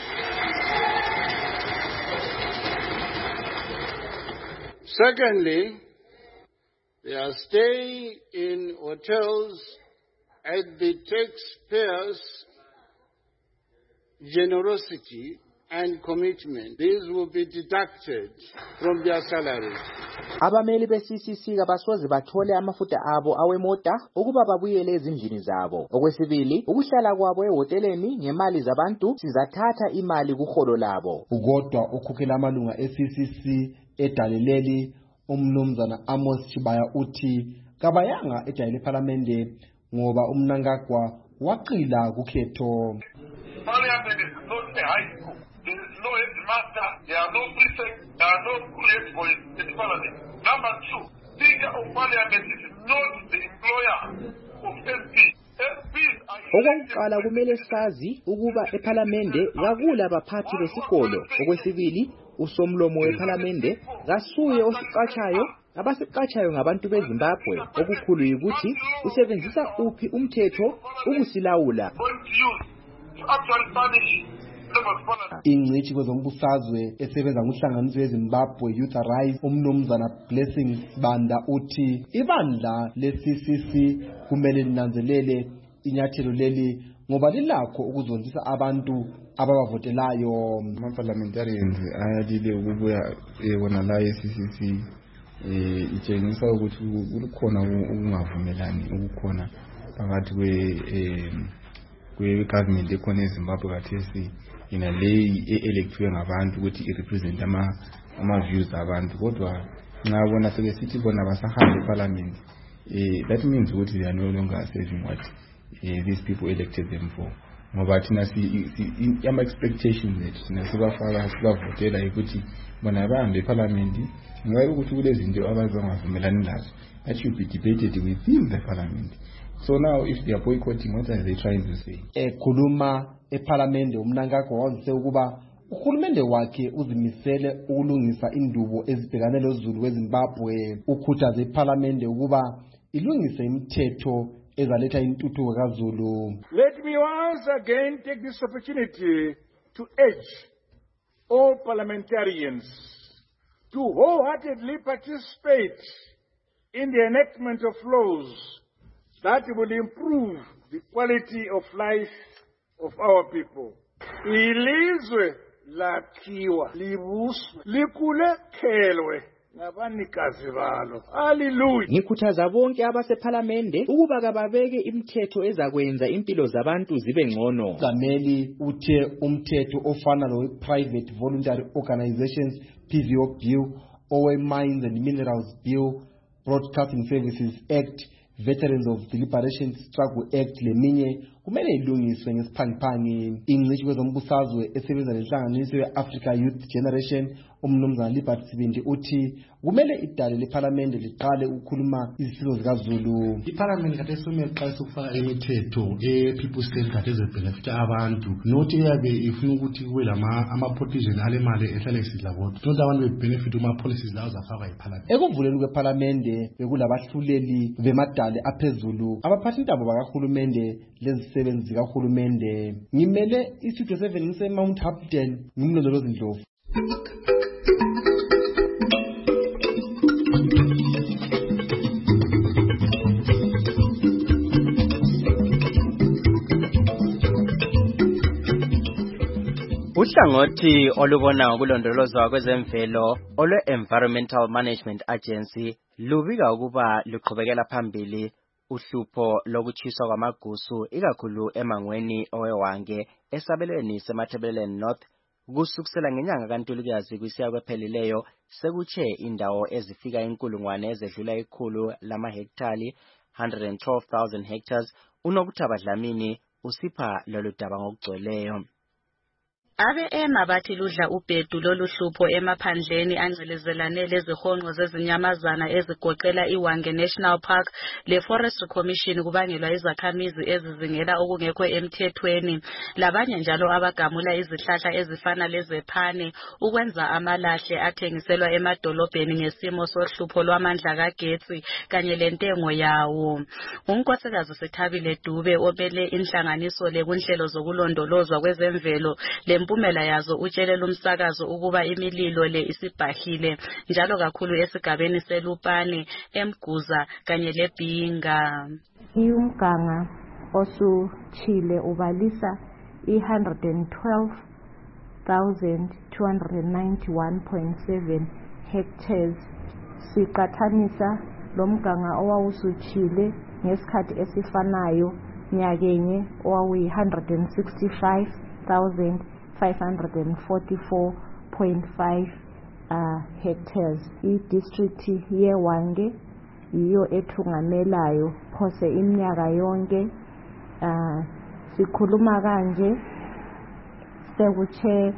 Secondly, their stay in hotels at the taxpayers' generosity and commitment, these will be deducted from their salaries. Abameli be-CCC kabasoze bathole amafutha abo awemota ukuba babuyele ezindlini zabo. Okwesibili, ukuhlala kwabo ehoteleni ngemali zabantu sizathatha imali kuholo labo. Ugodwa ukhokhela amalunga e-CCC edaleleli umnumzana Amos Chibaya uthi kabayanga edale lePhalamende ngoba uMnangagwa waqila kukhetho. Parliament is not a high school. There is no headmaster. There are no prefects. There are no school head boys in Parliament. Number two, Speaker of Parliament is not the employer of MPs. Okokuqala kumele sazi ukuba ePhalamende kakula abaphathi besikolo. Okwesibili, usomlomo wePhalamende kasuye osiqatshayo. Abasiqatshayo ngabantu beZimbabwe. Okukhulu ukuthi usebenzisa uphi umthetho ukusilawula. Ingcitshi kwezombusazwe esebenza ngohlanganiso weZimbabwe Youth Arise umnumzana Blessing Banda uthi ibandla le-CCC kumele linanzelele inyathelo leli ngoba lilakho ukuzondisa abantu ababavotelayo. Ama-parliamentarians ayalile ukubuya wona la e-CCC itshengisa ukuthi kukhona ukungavumelani ukukhona phakathi kwe-government ekhona eZimbabwe kathesi ina leyi electwe ngabantu ukuthi irepresent ama-views abantu, kodwa nxa bona sebesithi bona basahambe eParliament, that means ukuthi they are no longer serving what these people elected them for. ngoba thina ama expectations ethu thina sibavotela ukuthi bona bahambe eParliament ngabe ukuthi kulezinto abazovumelani lazo that should be debated within the Parliament. So now if they are boycotting, what are they trying to say? Ekhuluma eParliament umnankagwa wazise ukuba uhulumende wakhe uzimisele ukulungisa indubo ezibhekane lozulu weZimbabwe. Ukhuthaze iParliament ukuba ilungise imithetho ezaletha intuthuko kaZulu. Let me once again take this opportunity to urge all parliamentarians to wholeheartedly participate in the enactment of laws that will improve the quality of life of our people. Ilizwe lakhiwa libuswe likulekhelwe ngabanikazi balo. Hallelujah. Ngikhuthaza bonke abaseParliamente ukuba kababeke imithetho ezakwenza impilo zabantu zibe ngcono. Gameli uthe umthetho ofana lo Private Voluntary Organizations PVO Bill, owe Mines and Minerals Bill, Broadcasting Services Act, Veterans of the Liberation Struggle Act leminye kumele ilungiswe ngesiphangiphangi. Ingcitshi kwezombusazwe esebenza lenhlanganiso ye-Africa Youth Generation umnumzana Liberty Sibindi uthi kumele idale leParliament liqale ukukhuluma izifiso zikaZulu. iParliament kade someqalisa ukufaka imithetho people centered ezebenefit abantu not eyabe ifuna ukuthi kube ama-politician alemali ehlale sidla bodwa not abantu bebenefit uma-policies lawo zafakwa iParliament. Ekuvuleni kweParliament bekulabahluleli bemadale aphezulu abaphathi intambo bakahulumende lezisebenzi zikahulumende. Ngimele iStudio 7 ngise-Mount Hampton ngimlondolozi Ndlovu. Uhlangothi olubona ngokulondolozwa kwezemvelo olwe-Environmental Management Agency lubika ukuba luqhubekela phambili uhlupho lokuchiswa kwamagusu ikakhulu emangweni owewange esabelweni seMatabeleland North kusukela ngenyanga kaNtulikazi kusiya kwephelileyo sekutshe indawo ezifika inkulungwane ezedlula ikhulu lamahektali 112,000 hectares. UNokuthaba Dlamini usipha lolu daba ngokugcweleyo. Abe-EMA bathi ludla ubhedu lolu hlupho emaphandleni angcelezelane lezihonqo zezinyamazana ezigoqela iWange National Park le-Forestry Commission kubangelwa izakhamizi ezizingela okungekho emthethweni, labanye njalo abagamula izihlahla ezifana lezephane ukwenza amalahle athengiselwa emadolobheni ngesimo sohlupho lwamandla kagetsi kanye lentengo yawo. UNkosikazi Sithabile Dube obele inhlanganiso lekunhlelo zokulondolozwa kwezemvelo impumela yazo utshelela umsakazo ukuba imililo le isibhahile njalo kakhulu esigabeni seLupane, eMguza kanye leBhinga. Umganga osuchile ubalisa i-112,291.7 hectares. Siqathanisa lomganga owawusuchile ngesikhathi esifanayo nyakenye owawu-165,544.5 hectares. I-district yeWange yiyo ethungamelayo phose iminyaka yonke. Sikhuluma kanje sekutshe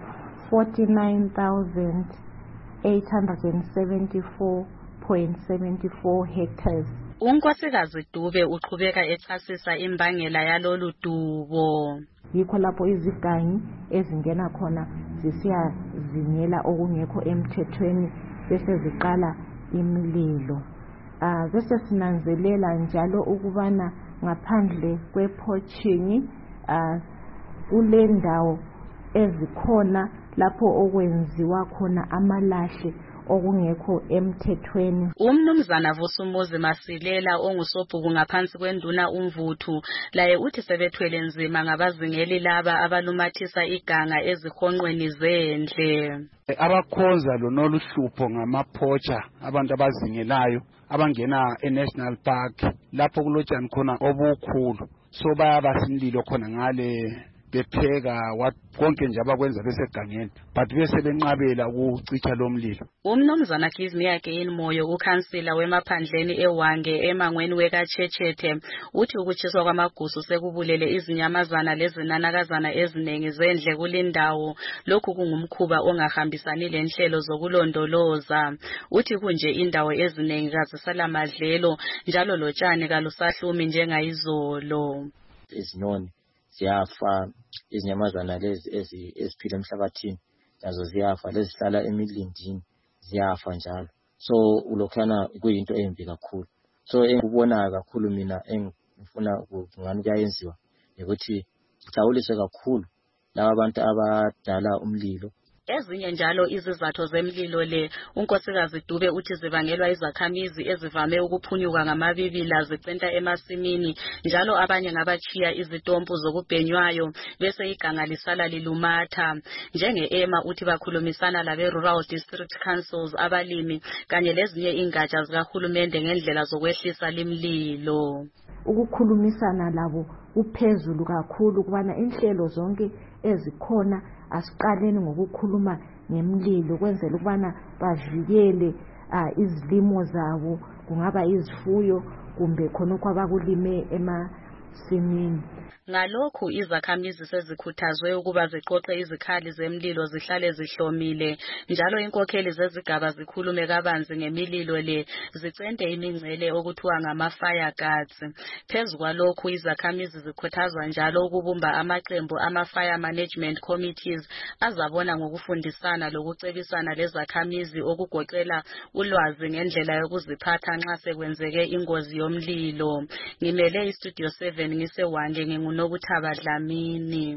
49,874.74 hectares. UNkosikazi Dube uqhubeka echasisa imbangela yalolu dubo. Yikho lapho izigangi ezingena khona zisiyazingela okungekho emthethweni bese ziqala imililo. Bese sinanzelela njalo ukubana ngaphandle kwepoaching kule ndawo ezikhona lapho okwenziwa khona amalahle okungekho emthethweni. Umnumzana Vusumuzi Masilela ongusobhuku ngaphansi kwenduna uMvuthu laye uthi sebethwele nzima ngabazingeli laba abalumathisa iganga ezihonqweni zendle. Abakhonza lonolu hlupho ngamapoacher, abantu abazingelayo abangena eNational Park lapho kulotshani khona obukhulu, so bayabasimlilo khona ngale bepheka konke nje abakwenza besegangeni but bese benqabela ukucitha lo mlilo. Umnumzana Gizmi Again Moyo ukhansila wemaphandleni eWange emangweni wekaChechete uthi ukutshiswa kwamagusu sekubulele izinyamazana lezinanakazana eziningi zendle kulindawo. Lokhu kungumkhuba ongahambisani lenhlelo zokulondoloza. Uthi kunje indawo eziningi kazisala madlelo njalo lotshani kalusahlumi njengayizolo. Izinyoni ziyafa, izinyamazana lezi eziphila emhlabathini nazo ziyafa, lezihlala emilindini ziyafa njalo. So ulokhana kuyinto embi kakhulu. So engikubona kakhulu mina engifuna ngani kuyayenziwa ukuthi hlawuliswe kakhulu laba abantu abadala umlilo. Ezinye njalo izizathu zemlilo le unkosikazi Dube uthi zibangelwa izakhamizi ezivame ukuphunyuka ngamabibila zicenta emasimini njalo abanye ngabachiya izitompu zokubhenywayo bese iganga lisala lilumatha. Njenge-EMA uthi bakhulumisana labe Rural District Councils, abalimi kanye lezinye ingatsha zikahulumende ngendlela zokwehlisa limlilo. Ukukhulumisana labo uphezulu kakhulu kubana inhlelo zonke ezikhona asiqaleni ngokukhuluma ngemlilo kwenzela ukubana bavikele izilimo zabo, kungaba izifuyo kumbe khonokho abakulime emasimini. Ngalokhu izakhamizi sezikhuthazwe ukuba ziqoqe izikhali zemlilo zihlale zihlomile njalo inkokheli zezigaba zikhulume kabanzi ngemililo le zicente imingcele okuthiwa ngama-fire guards. Phezu kwalokhu izakhamizi zikhuthazwa njalo ukubumba amaqembu ama-fire management committees azabona ngokufundisana lokucebisana lezakhamizi okugoqela ulwazi ngendlela yokuziphatha nxa sekwenzeke ingozi yomlilo. Ngimele iStudio 7 ngiseWange Nokuthaba Dlamini.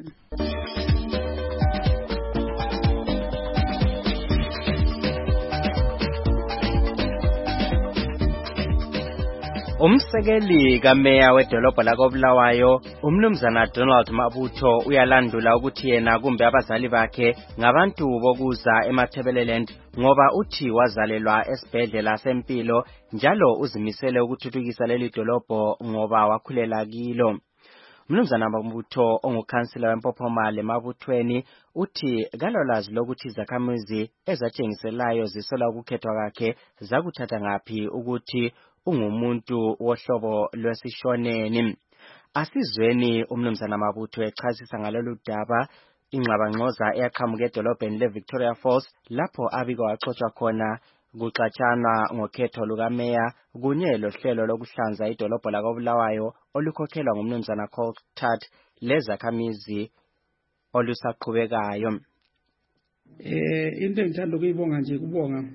Umsekeli kameya wedolobha lakoBulawayo umnumzana Donald Mabutho uyalandula ukuthi yena kumbe abazali bakhe ngabantu bokuza eMathebeleland ngoba uthi wazalelwa esibhedlela sempilo njalo uzimisele ukuthuthukisa leli dolobho ngoba wakhulela kilo. Mnumzana Mabutho ongukhansila wempophomale Mabuthweni uthi kalolazi lokuthi izakhamizi ezatshengiselayo zisola ukukhethwa kwakhe zakuthatha ngaphi ukuthi ungumuntu wohlobo lwesishoneni. Asizweni umnumzana Mabutho echasisa ngalolu daba ingxabangxoza eyaqhamuka edolobheni leVictoria Falls lapho abike waxoxwa khona kuxatshana ngokhetho lukameya kunye lohlelo lokuhlanza idolobho lakoBulawayo olukhokhelwa ngumnumzana Coltart lezakhamizi olusaqhubekayo. Into engithanda ukuyibonga nje kubonga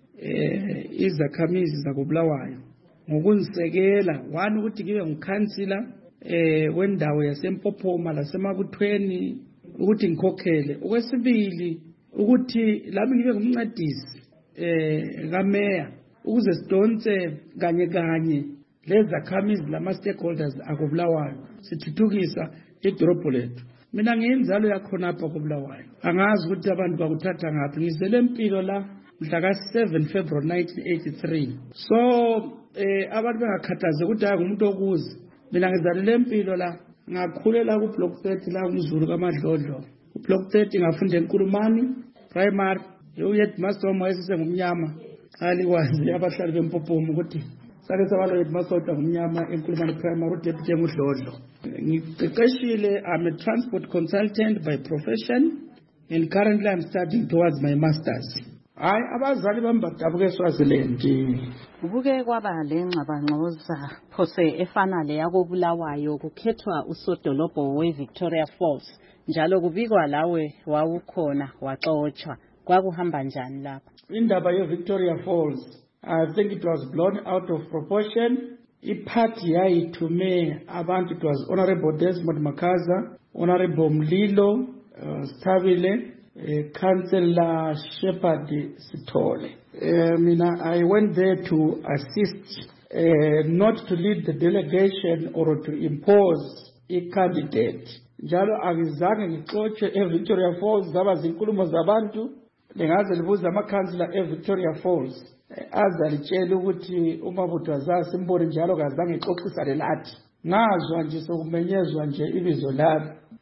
izakhamizi zakoBulawayo ngokungisekela ukuthi ngibe ngukhansila wendawo yaseMpophoma lasemabuthweni ukuthi ngikhokhele. Okwesibili ukuthi lami ngibe ngumncedisi kameya ukuze sidonse kanye lezakhamizi lama-stakeholders akoBulawayo sithuthukisa idolobho lethu. Mina ngiyinzalo yakhona apha koBulawayo, angazi ukuthi abantu bakuthatha ngaphi. Ngizele empilo la mhla ka-7 February 1983. So abantu bengakhathazi ukuthi ngumuntu okuze. Mina ngizalele empilo la, ngakhulela ku-block 30 la kumzulu kaMadlodlo. Ku-block 30 ngafunda eNkulumani primary. Headmaster wami wayesengumnyama, alikwazi abahlali beMpophoma ukuthi sake sabalo headmaster ngumnyama eNkulumani primary uDeputy eMudlodlo. Ngiqeqeshile, I'm a transport consultant by profession and currently I'm studying towards my masters. Hayi abazali bami badabuke eSwaziland. Kubuke kwaba lengxabangxoza phose efana le yakoBulawayo kukhethwa usodolobho weVictoria Falls njalo kubikwa lawe wawukhona waxoxwa. Kwakuhamba njani lapha? Indaba yeVictoria Falls, I think it was blown out of proportion. Iphathi yayithume abantu, it was Honorable Desmond Makaza, Honorable Mlilo Stabile, Councillor Shepherd Sithole. I went there to assist, not to lead the delegation or to impose a candidate. Njalo akizange ngixoxe eVictoria Falls zaba zinkulumo zabantu. Lengaze libuza amakhansila eVictoria Falls azalitshela ukuthi uMabutho azasimbone njalo kazange exoxisane lathi. Ngazwa nje sokumenyezwa nje ibizo lami.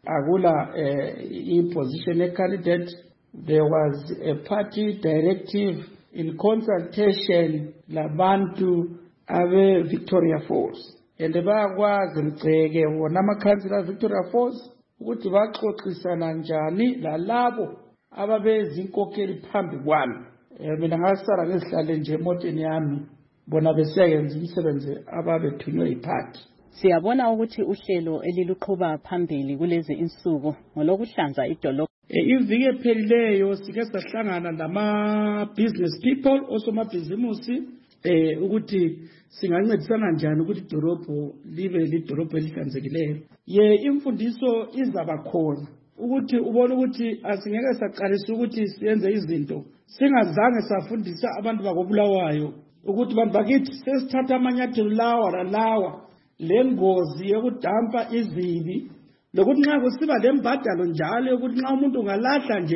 akula imposition candidate. There was a party directive in consultation labantu abe Victoria Falls. And bayakwazi ngiceke wona amakhansila Victoria Falls ukuthi baxoxisana njani lalabo ababezinkokheli phambi kwami. Mina ngasara ngezihlale nje emotweni yami bona besiyayenza umsebenzi ababethunywe yiphathi. Siyabona ukuthi uhlelo eliluqhuba phambili kulezi insuku ngolokuhlanza idolobha. Iviki ephelileyo sike sahlangana nama business people osomabhizimusi ukuthi singancedisana njani ukuthi idolobho libe lidolobho elihlanzekileyo. Imfundiso izaba khona ukuthi ubone ukuthi asingeke saqalisa ukuthi siyenze izinto singazange safundisa abantu bakobulawayo ukuthi bantu bakithi sesithatha amanyathelo lawa lengozi yokudampa izibi lokuthi nxa kusiba lembadalo njalo yokuthi nxa umuntu ungalahla nje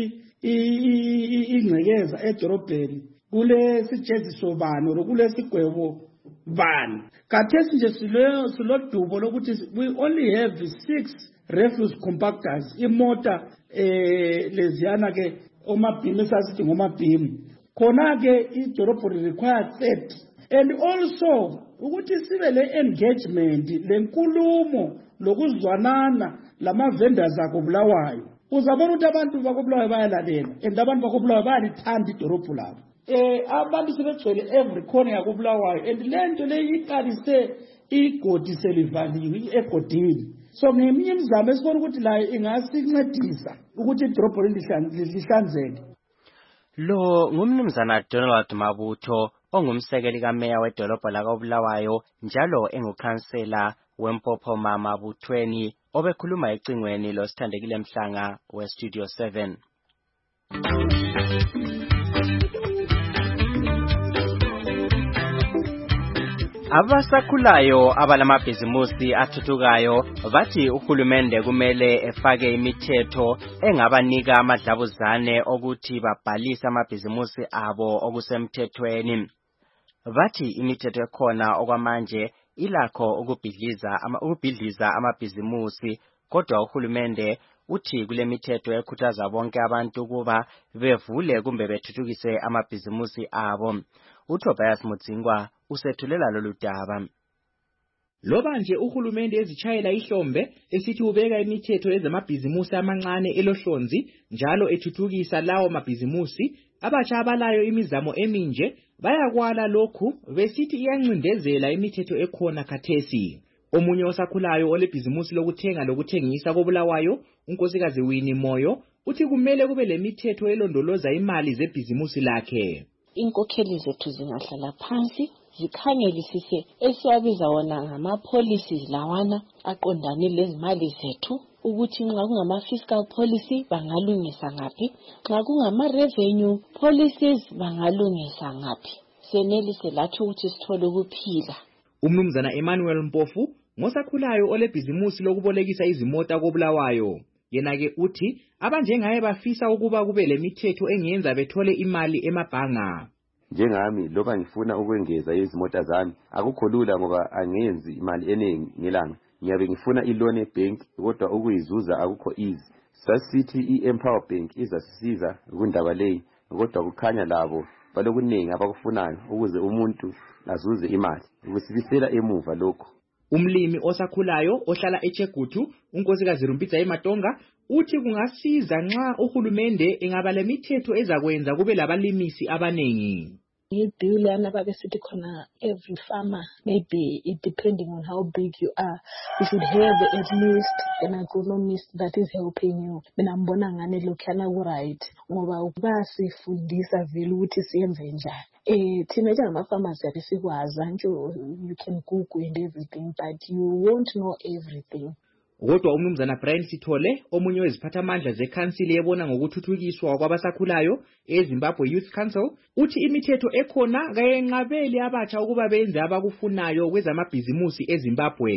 ingcekeza edorobheni kule sijeziso bani lokule sigwebo bani. Khathesi nje silodubo lokuthi we only have 6 refuse compactors imota leziyana ke omabhimu esasithi ngomabhimu khona ke idorobho require 30 and also ukuthi sibe le engagement lenkulumo lokuzwanana lama vendors akobulawayo uzabona ukuthi abantu bakobulawayo bayalalela and abantu bakobulawayo bayalithanda idorobho labo. Abantu sebegcwele every corner yakobulawayo and lento leyiqalise igodi selivaliwe egodini. So ngeminye imizamo esibona ukuthi layo ingasincedisa ukuthi idorobho lihlanzeke. Lo ngumnumzana Donald Mabutho ongumsekeli kameya wedolobho lakobulawayo njalo engukhansela weMpophoma Mabuthweni obekhuluma ecingweni loSithandekile Mhlanga weStudio 7. Abasakhulayo abalamabhizimusi athuthukayo bathi uhulumende kumele efake imithetho engabanika amadlabuzane ukuthi babhalise amabhizimusi abo okusemthethweni. Bathi imithetho ekhona okwamanje ilakho ukubhidliza amabhizimusi kodwa uhulumende uthi kule mithetho ekhuthaza bonke abantu ukuba bevule kumbe bethuthukise amabhizimusi abo. uTobias Mudzingwa usethulela lolu daba. Loba nje uhulumende ezitshayela ihlombe esithi ubeka imithetho ezamabhizimusi amancane elohlonzi njalo ethuthukisa lawo mabhizimusi, abatsha abalayo imizamo eminje bayakwala lokhu besithi iyancindezela imithetho ekhona khathesi. Omunye osakhulayo olebhizimusi lokuthenga lokuthengisa kobulawayo, unkosikazi Winnie Moyo, uthi kumele kube lemithetho elondoloza imali zebhizimusi lakhe. Inkokheli zethu zingahlala phansi zikhangelisise esiwabiza wona ngama-policies lawana aqondane lezimali zethu ukuthi nxa kungama-fiscal policy bangalungisa ngaphi, nxa kungama-revenue policies bangalungisa ngaphi. Senelise lathi ukuthi sithole ukuphila. Umnumzana Emmanuel Mpofu ngosakhulayo olebhizimusi lokubolekisa izimota kobulawayo. Yena-ke uthi abanjengaye bafisa ukuba kube lemithetho engenza bethole imali emabhanga. Njengami loba ngifuna ukwengeza izimota zami akukho lula ngoba angenzi imali eningi ngelanga. Ngiyabe ngifuna i-loan ebank kodwa ukuyizuza akukho easy. Sasithi i-Empower Bank izasisiza kundaba leyi kodwa kukhanya labo balokuningi abakufunayo ukuze umuntu azuze imali. Ukusibisela emuva lokho. Umlimi osakhulayo ohlala eChegutu, unkosikazi Rumpitsa eMatonga, uthi kungasiza nxa uhulumende engaba lemithetho ezakwenza kube labalimisi abanengi. Bill yana babesithi khona every farmer, maybe it depending on how big you are, you should have at least an agronomist that is helping you. Mina mbona ngane lokhana ku right ngoba basifundisa vele ukuthi siyenze njani. Thina njengama-farmers yabesikwazi nje you can Google and everything but you won't know everything. Kodwa umnumzana Brian Sithole omunye weziphathamandla zekhansili ebona ngokuthuthukiswa kwabasakhulayo eZimbabwe Youth Council uthi imithetho ekhona kayenqabeli abatsha ukuba benze abakufunayo kwezamabhizimusi eZimbabwe.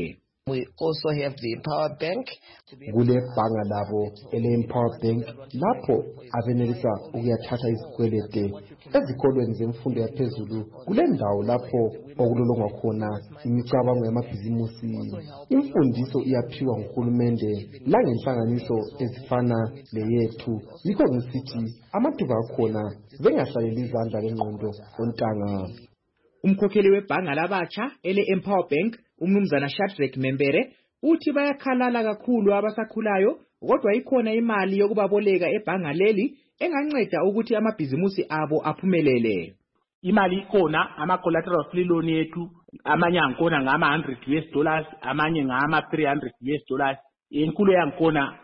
We also have the Empower Bank. Kule bhanga labo ele-Empower Bank lapho abenelisa ukuyathatha izikwelede ezikolweni zemfundo yaphezulu. Kule ndawo lapho okulolongwa khona imicabango yamabhizimusi. Imfundiso iyaphiwa nguhulumende langenhlanganiso ezifana leyethu. Yikho ngisithi amathuba akhona bengahlaleli izandla ngengqondo ontanga. Umkhokheli webhanga labatsha ele-Empower Bank umnumzana Shadrack Membere uthi bayakhalala kakhulu abasakhulayo kodwa ikhona imali yokubaboleka ebhanga leli enganceda ukuthi amabhizimusi abo aphumelele. Imali ikhona, ama-collateral free loan yethu amanye angkhona ngama-$100, amanye ngama-$300. Enkulu yangikhona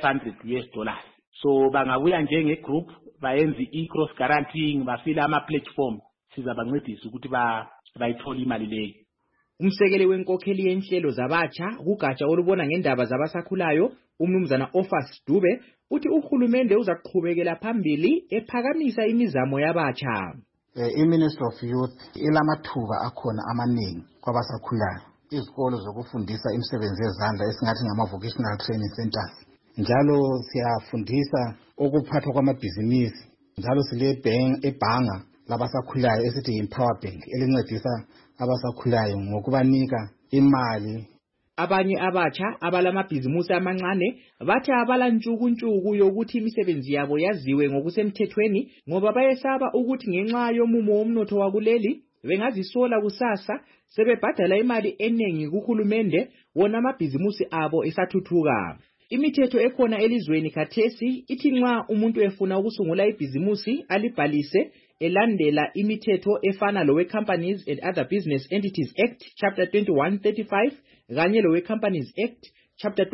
i-$500. So bangabuya njenge-group bayenze i-cross guaranteeing bafile ama-platform sizabancedisa ukuthi bayithole imali leyo. Umsekeli wenkokheli yenhlelo zabatsha kugatsha olubona ngendaba zabasakhulayo umnumzana Offers Dube uthi uhulumende uzaqhubekela phambili ephakamisa imizamo yabatsha. I-Ministry of Youth ilamathuba akhona amaningi kwabasakhulayo. Izikolo zokufundisa imisebenzi yezandla esingathi ngama-vocational training centers. Njalo siyafundisa ukuphathwa kwamabhizinisi. Njalo sile ebhanga labasakhulayo esithi Empower Bank elincedisa abasakhulayo ngokubanika imali. Abanye abatsha abalamabhizimusi amancane bathi abalantshukuntshuku yokuthi imisebenzi yabo yaziwe ngokusemthethweni ngoba bayesaba ukuthi ngenxa yomumo womnotho wakuleli bengazisola kusasa sebebhadala imali eningi kuhulumende wona amabhizimusi abo esathuthuka. Imithetho ekhona elizweni khathesi ithi nxa umuntu efuna ukusungula ibhizimusi alibhalise elandela imithetho efana lowe Companies and Other Business Entities Act Chapter 2135 kanye lowe Companies Act Chapter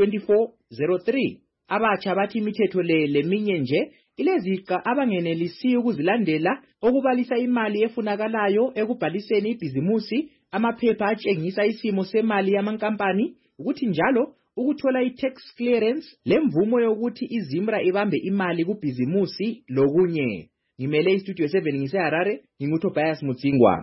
2403. Abatsha bathi imithetho leminye nje ileziqa abangenelisi ukuzilandela okubalisa imali efunakalayo ekubhaliseni ibhizimusi, amaphepha atshengisa isimo semali yamankampani, ukuthi njalo ukuthola i-tax clearance lemvumo yokuthi iZimra ibambe imali kubhizimusi lokunye. Ngimele istudio 7 ngiseHarare, nginguTobias Mutsingwa.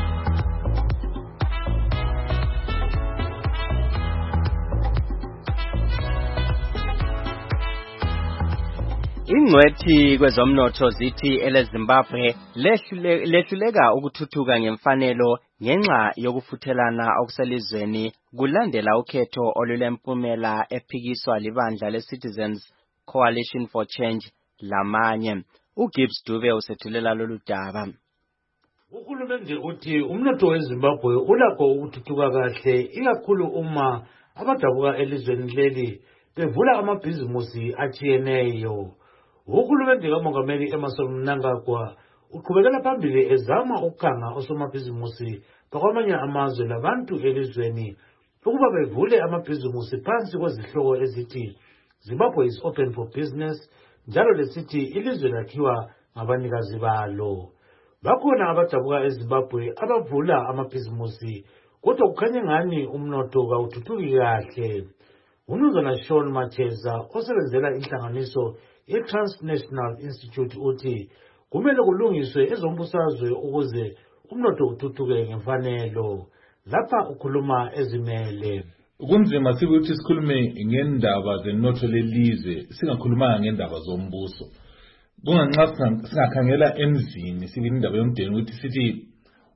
Ingcwethi kwezomnotho zithi eleZimbabwe lehluleka ukuthuthuka ngemfanelo ngenxa yokufuthelana okuselizweni kulandela ukhetho olulempumela ephikiswa libandla leCitizens Coalition for Change lamanye. uGibbs Dube usethulela lolu daba. Uhulumende uthi umnotho weZimbabwe ulakho ukuthuthuka kahle ikakhulu uma abadabuka elizweni leli bevula amabhizimusi atshiyeneyo. Uhulumende kaMongameli Emmerson Mnangagwa uqhubekela phambili ezama ukukhanga osomabhizimusi bakwamanye amazwe labantu elizweni ukuba bevule amabhizimusi phansi kwezihloko ezithi Zimbabwe is open for business, njalo lesithi ilizwe lakhiwa ngabanikazi balo. Bakhona abadabuka eZimbabwe abavula amabhizimusi kodwa kukhanya ngani umnotho kawuthuthuki kahle. Unozana Sean Macheza osebenzela inhlanganiso i-Transnational Institute uthi kumele kulungiswe ezombusazwe ukuze umnotho uthuthuke ngemfanelo. Lapha ukhuluma ezimele. Kunzima sikuthi sikhulume ngendaba zenotho lelizwe singakhulumanga ngendaba zombuso. Kunganxa singakhangela emzini sibini indaba yomdeni ukuthi sithi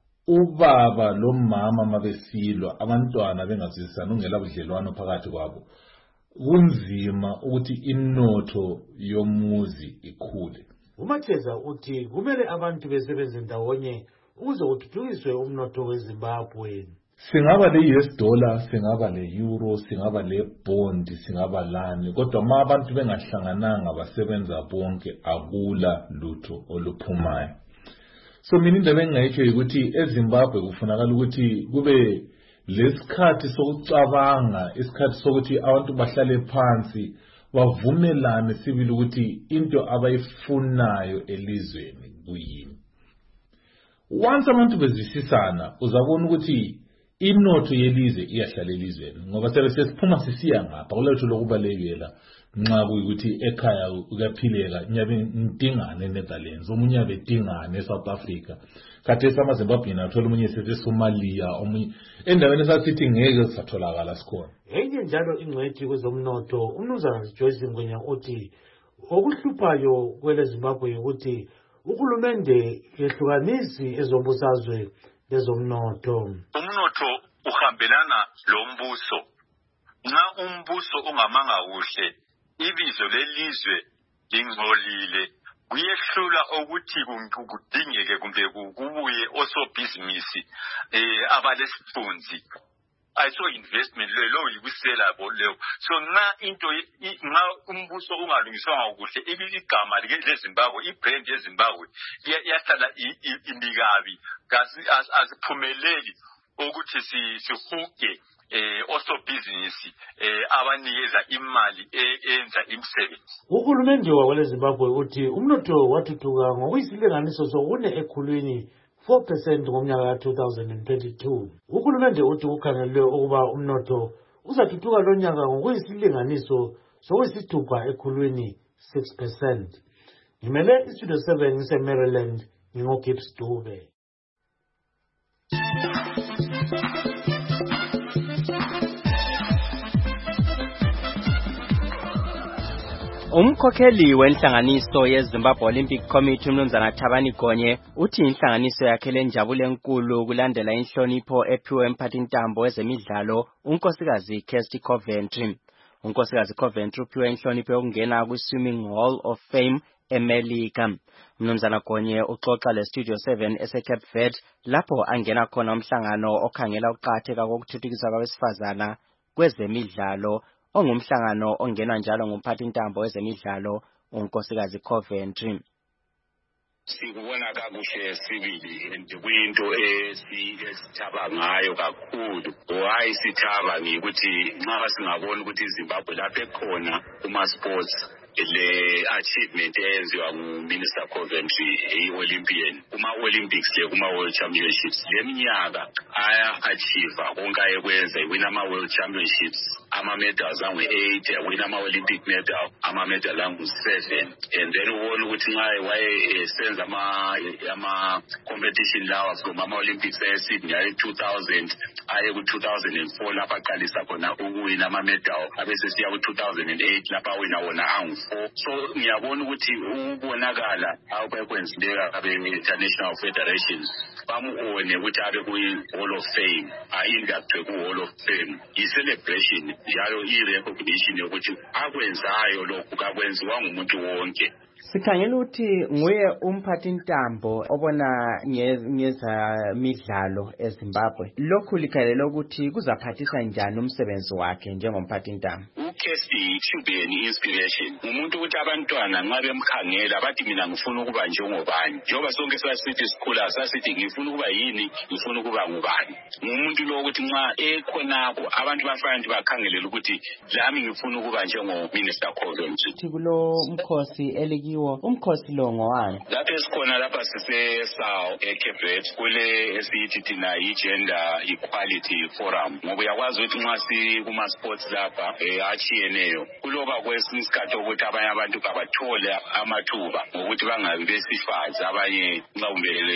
ubaba lo mama mabesilwa abantwana bengazwisisana ungela budlelwano phakathi kwabo. Kunzima ukuthi inotho yomuzi ikhule. Umacheza uthi kumele abantu besebenze ndawonye ukuze kuthuthukiswe umnotho weZimbabwe. Singaba le-US dollar, singaba le-euro, singaba le-bond, singaba lani. Kodwa ma abantu bengahlangananga basebenza bonke akula lutho oluphumayo. So mina indaba engayitsho ukuthi eZimbabwe kufunakala ukuthi kube lesikhathi sokucabanga, isikhathi sokuthi abantu bahlale phansi bavumelane sibili ukuthi into abayifunayo elizweni kuyini. Once abantu bezwisisana uzabona ukuthi inotho yelizwe iyahlala elizweni ngoba sesiphuma sisiya ngapha kuletho lokubalekela nxa kuyikuthi ekhaya uyaphileka nyabe ntingane eNetherlands omunye yabe tingane eSouth Africa kade samaZimbabwe athola omunye seSomalia omunye endaweni esasithi ngeke satholakala sikhona enye njalo ingcwethi kwezomnotho umnumzana Joyce Ngwenya uthi okuhluphayo kwele Zimbabwe ukuthi uhulumende yehlukanisi ezombusazwe lezomnotho umnotho uhambelana lombuso nxa umbuso ungamanga kuhle ibizo lelizwe lingcolile kuyehlula ukuthi kudingeke kumbe kubuye osobhizinisi abalesifunzi ayiso investment lo yikusela leyo so nxa umbuso ungalungiswanga kuhle igama leZimbabwe ibrand yeZimbabwe iyahlala imikabi asiphumeleli ukuthi sihuge osobhizinisi abanikeza imali enza imisebenzi. Uhulumende wakwele Zimbabwe uthi umnotho wathuthuka ngokuyisilinganiso sokune ekhulwini 4% ngomnyaka ka-2022. Uhulumende uthi ukhangelwe ukuba umnotho uzathuthuka lo nyaka ngokuyisilinganiso sokuyisithupha ekhulwini 6%. Ngimele istudio 7 ngise-Maryland ngingoGibbs Dube. Umkhokheli wenhlanganiso yeZimbabwe Olympic Committee umnumzana Thabani Gonye uthi inhlanganiso yakhe lenjabulo enkulu kulandela inhlonipho ephiwe emphathintambo wezemidlalo unkosikazi Kirsty Coventry. Unkosikazi Coventry uphiwe inhlonipho yokungena kwi-Swimming Hall of Fame eMelika. Mnumzana Gonye uxoxa leStudio 7 eseCape Verde lapho angena khona umhlangano okhangela ukuqakatheka kokuthuthukiswa kwabesifazana kwezemidlalo ongumhlangano ongenwa njalo ngumphathintambo wezemidlalo unkosikazi Coventry. Sikubona kakuhle sibili kuyinto esithaba ngayo kakhulu. Why sithaba ngikuthi nxa singabona ukuthi iZimbabwe lapha ekhona kuma sports le achievement eyenziwa nguMinister Coventry e-Olympian kuma Olympics le kuma World Championships leminyaka achieve konke ayekwenza win ama World Championships ama medals angu-8 win ama Olympic medal ama medal angu-7 and then ubona ukuthi nxa wayesenza ama competition lawa from ama Olympics e-Sydney aye-2000 aye ku-2004 lapha aqalisa khona ukuwina ama medal abesesiya ku-2008 lapha wina wona angu-4. So ngiyabona ukuthi ubonakala awubekwenzileyo abe-international federations bamuone ukuthi abe ku-Hall of Fame inductwe ku-Hall of Fame i-celebration njalo i-recognition yokuthi akwenzayo lokhu kakwenziwa ngumuntu wonke. Sikhangela ukuthi nguye umphathintambo obona ngezemidlalo eZimbabwe. Lokhu likhalela ukuthi kuzaphathisa njani umsebenzi wakhe njengomphathintambo. Kirsty should be an inspiration. Umuntu ukuthi abantwana nxa bemkhangela bathi mina ngifuna ukuba njengobani. Njengoba sonke sasithi sikhula sasithi ngifuna ukuba yini, ngifuna ukuba ngubani. Umuntu lo ukuthi nxa ekhonapho abantu bafanele bakhangelele ukuthi lami ngifuna ukuba njengoMinister Coventry. Kulo umkhosi elikiwo umkhosi lo ngowani? Lapha esikhona lapha sise-Sao eCape Verde kule esiyithi thina i-Gender Equality Forum. Ngoba uyakwazi ukuthi nxa sikuma sports lapha achiyeneyo kuloba kwesinye isikhathi ukuthi abanye abantu kabathole amathuba ngokuthi bangabi besifazi abanye nxa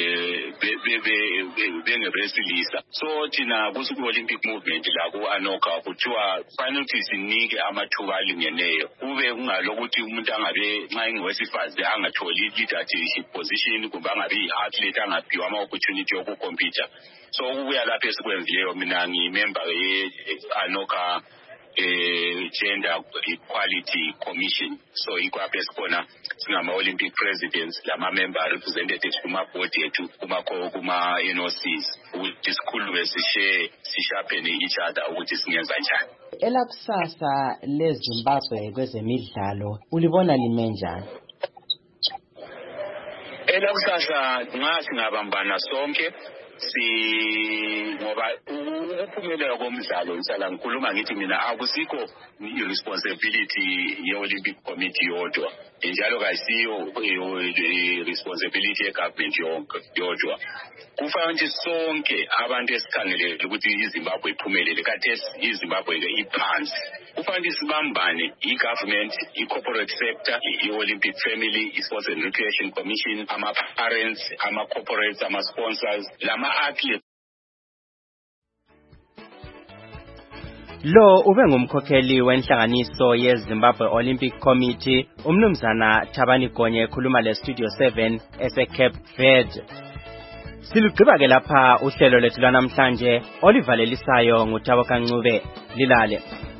bengebesilisa. So thina ku-Olympic movement la ku-Anoka kuthiwa fanele ukuthi sinike amathuba alingeneyo kube kungalokuthi umuntu angabe nxa engowesifazi angatholi leadership position kumbe angabe i-athlete angaphiwa ama-opportunity yokukompyutha. So ukubuya lapho esikwenzileyo mina ngiyimember ye-Anoka Gender Equality Commission. So ikwapho esikhona singama Olympic presidents lama member representatives kuma board yethu kuma NOCs ukuthi sikhulume sishaphene each other ukuthi singenza njani. Elakusasa leZimbabwe kwezemidlalo ulibona lime njani? Elakusasa nxa singabambana sonke ngoba uphumelela komdlalo ngisala ngikhuluma ngithi mina akusikho i-responsibility ye-Olympic Committee yodwa njalo kayisiyo i-responsibility ye-government yodwa. Kufanele ukuthi sonke abantu esikhangelele ukuthi iZimbabwe iphumelele kade iZimbabwe iphansi. Kufanele sibambane i-government, i-corporate sector, i-Olympic family, i-Sports and Recreation Commission, ama-parents, ama-corporates, ama-sponsors, lama-athletes. Lo ube ngumkhokheli wenhlanganiso yeZimbabwe Olympic Committee umnumzana Thabani Gonye ekhuluma le-Studio 7 ese-Cape Verde. Silugqiba ke lapha uhlelo lethu lwanamhlanje olivalelisayo nguThabo Kancube. Lilale.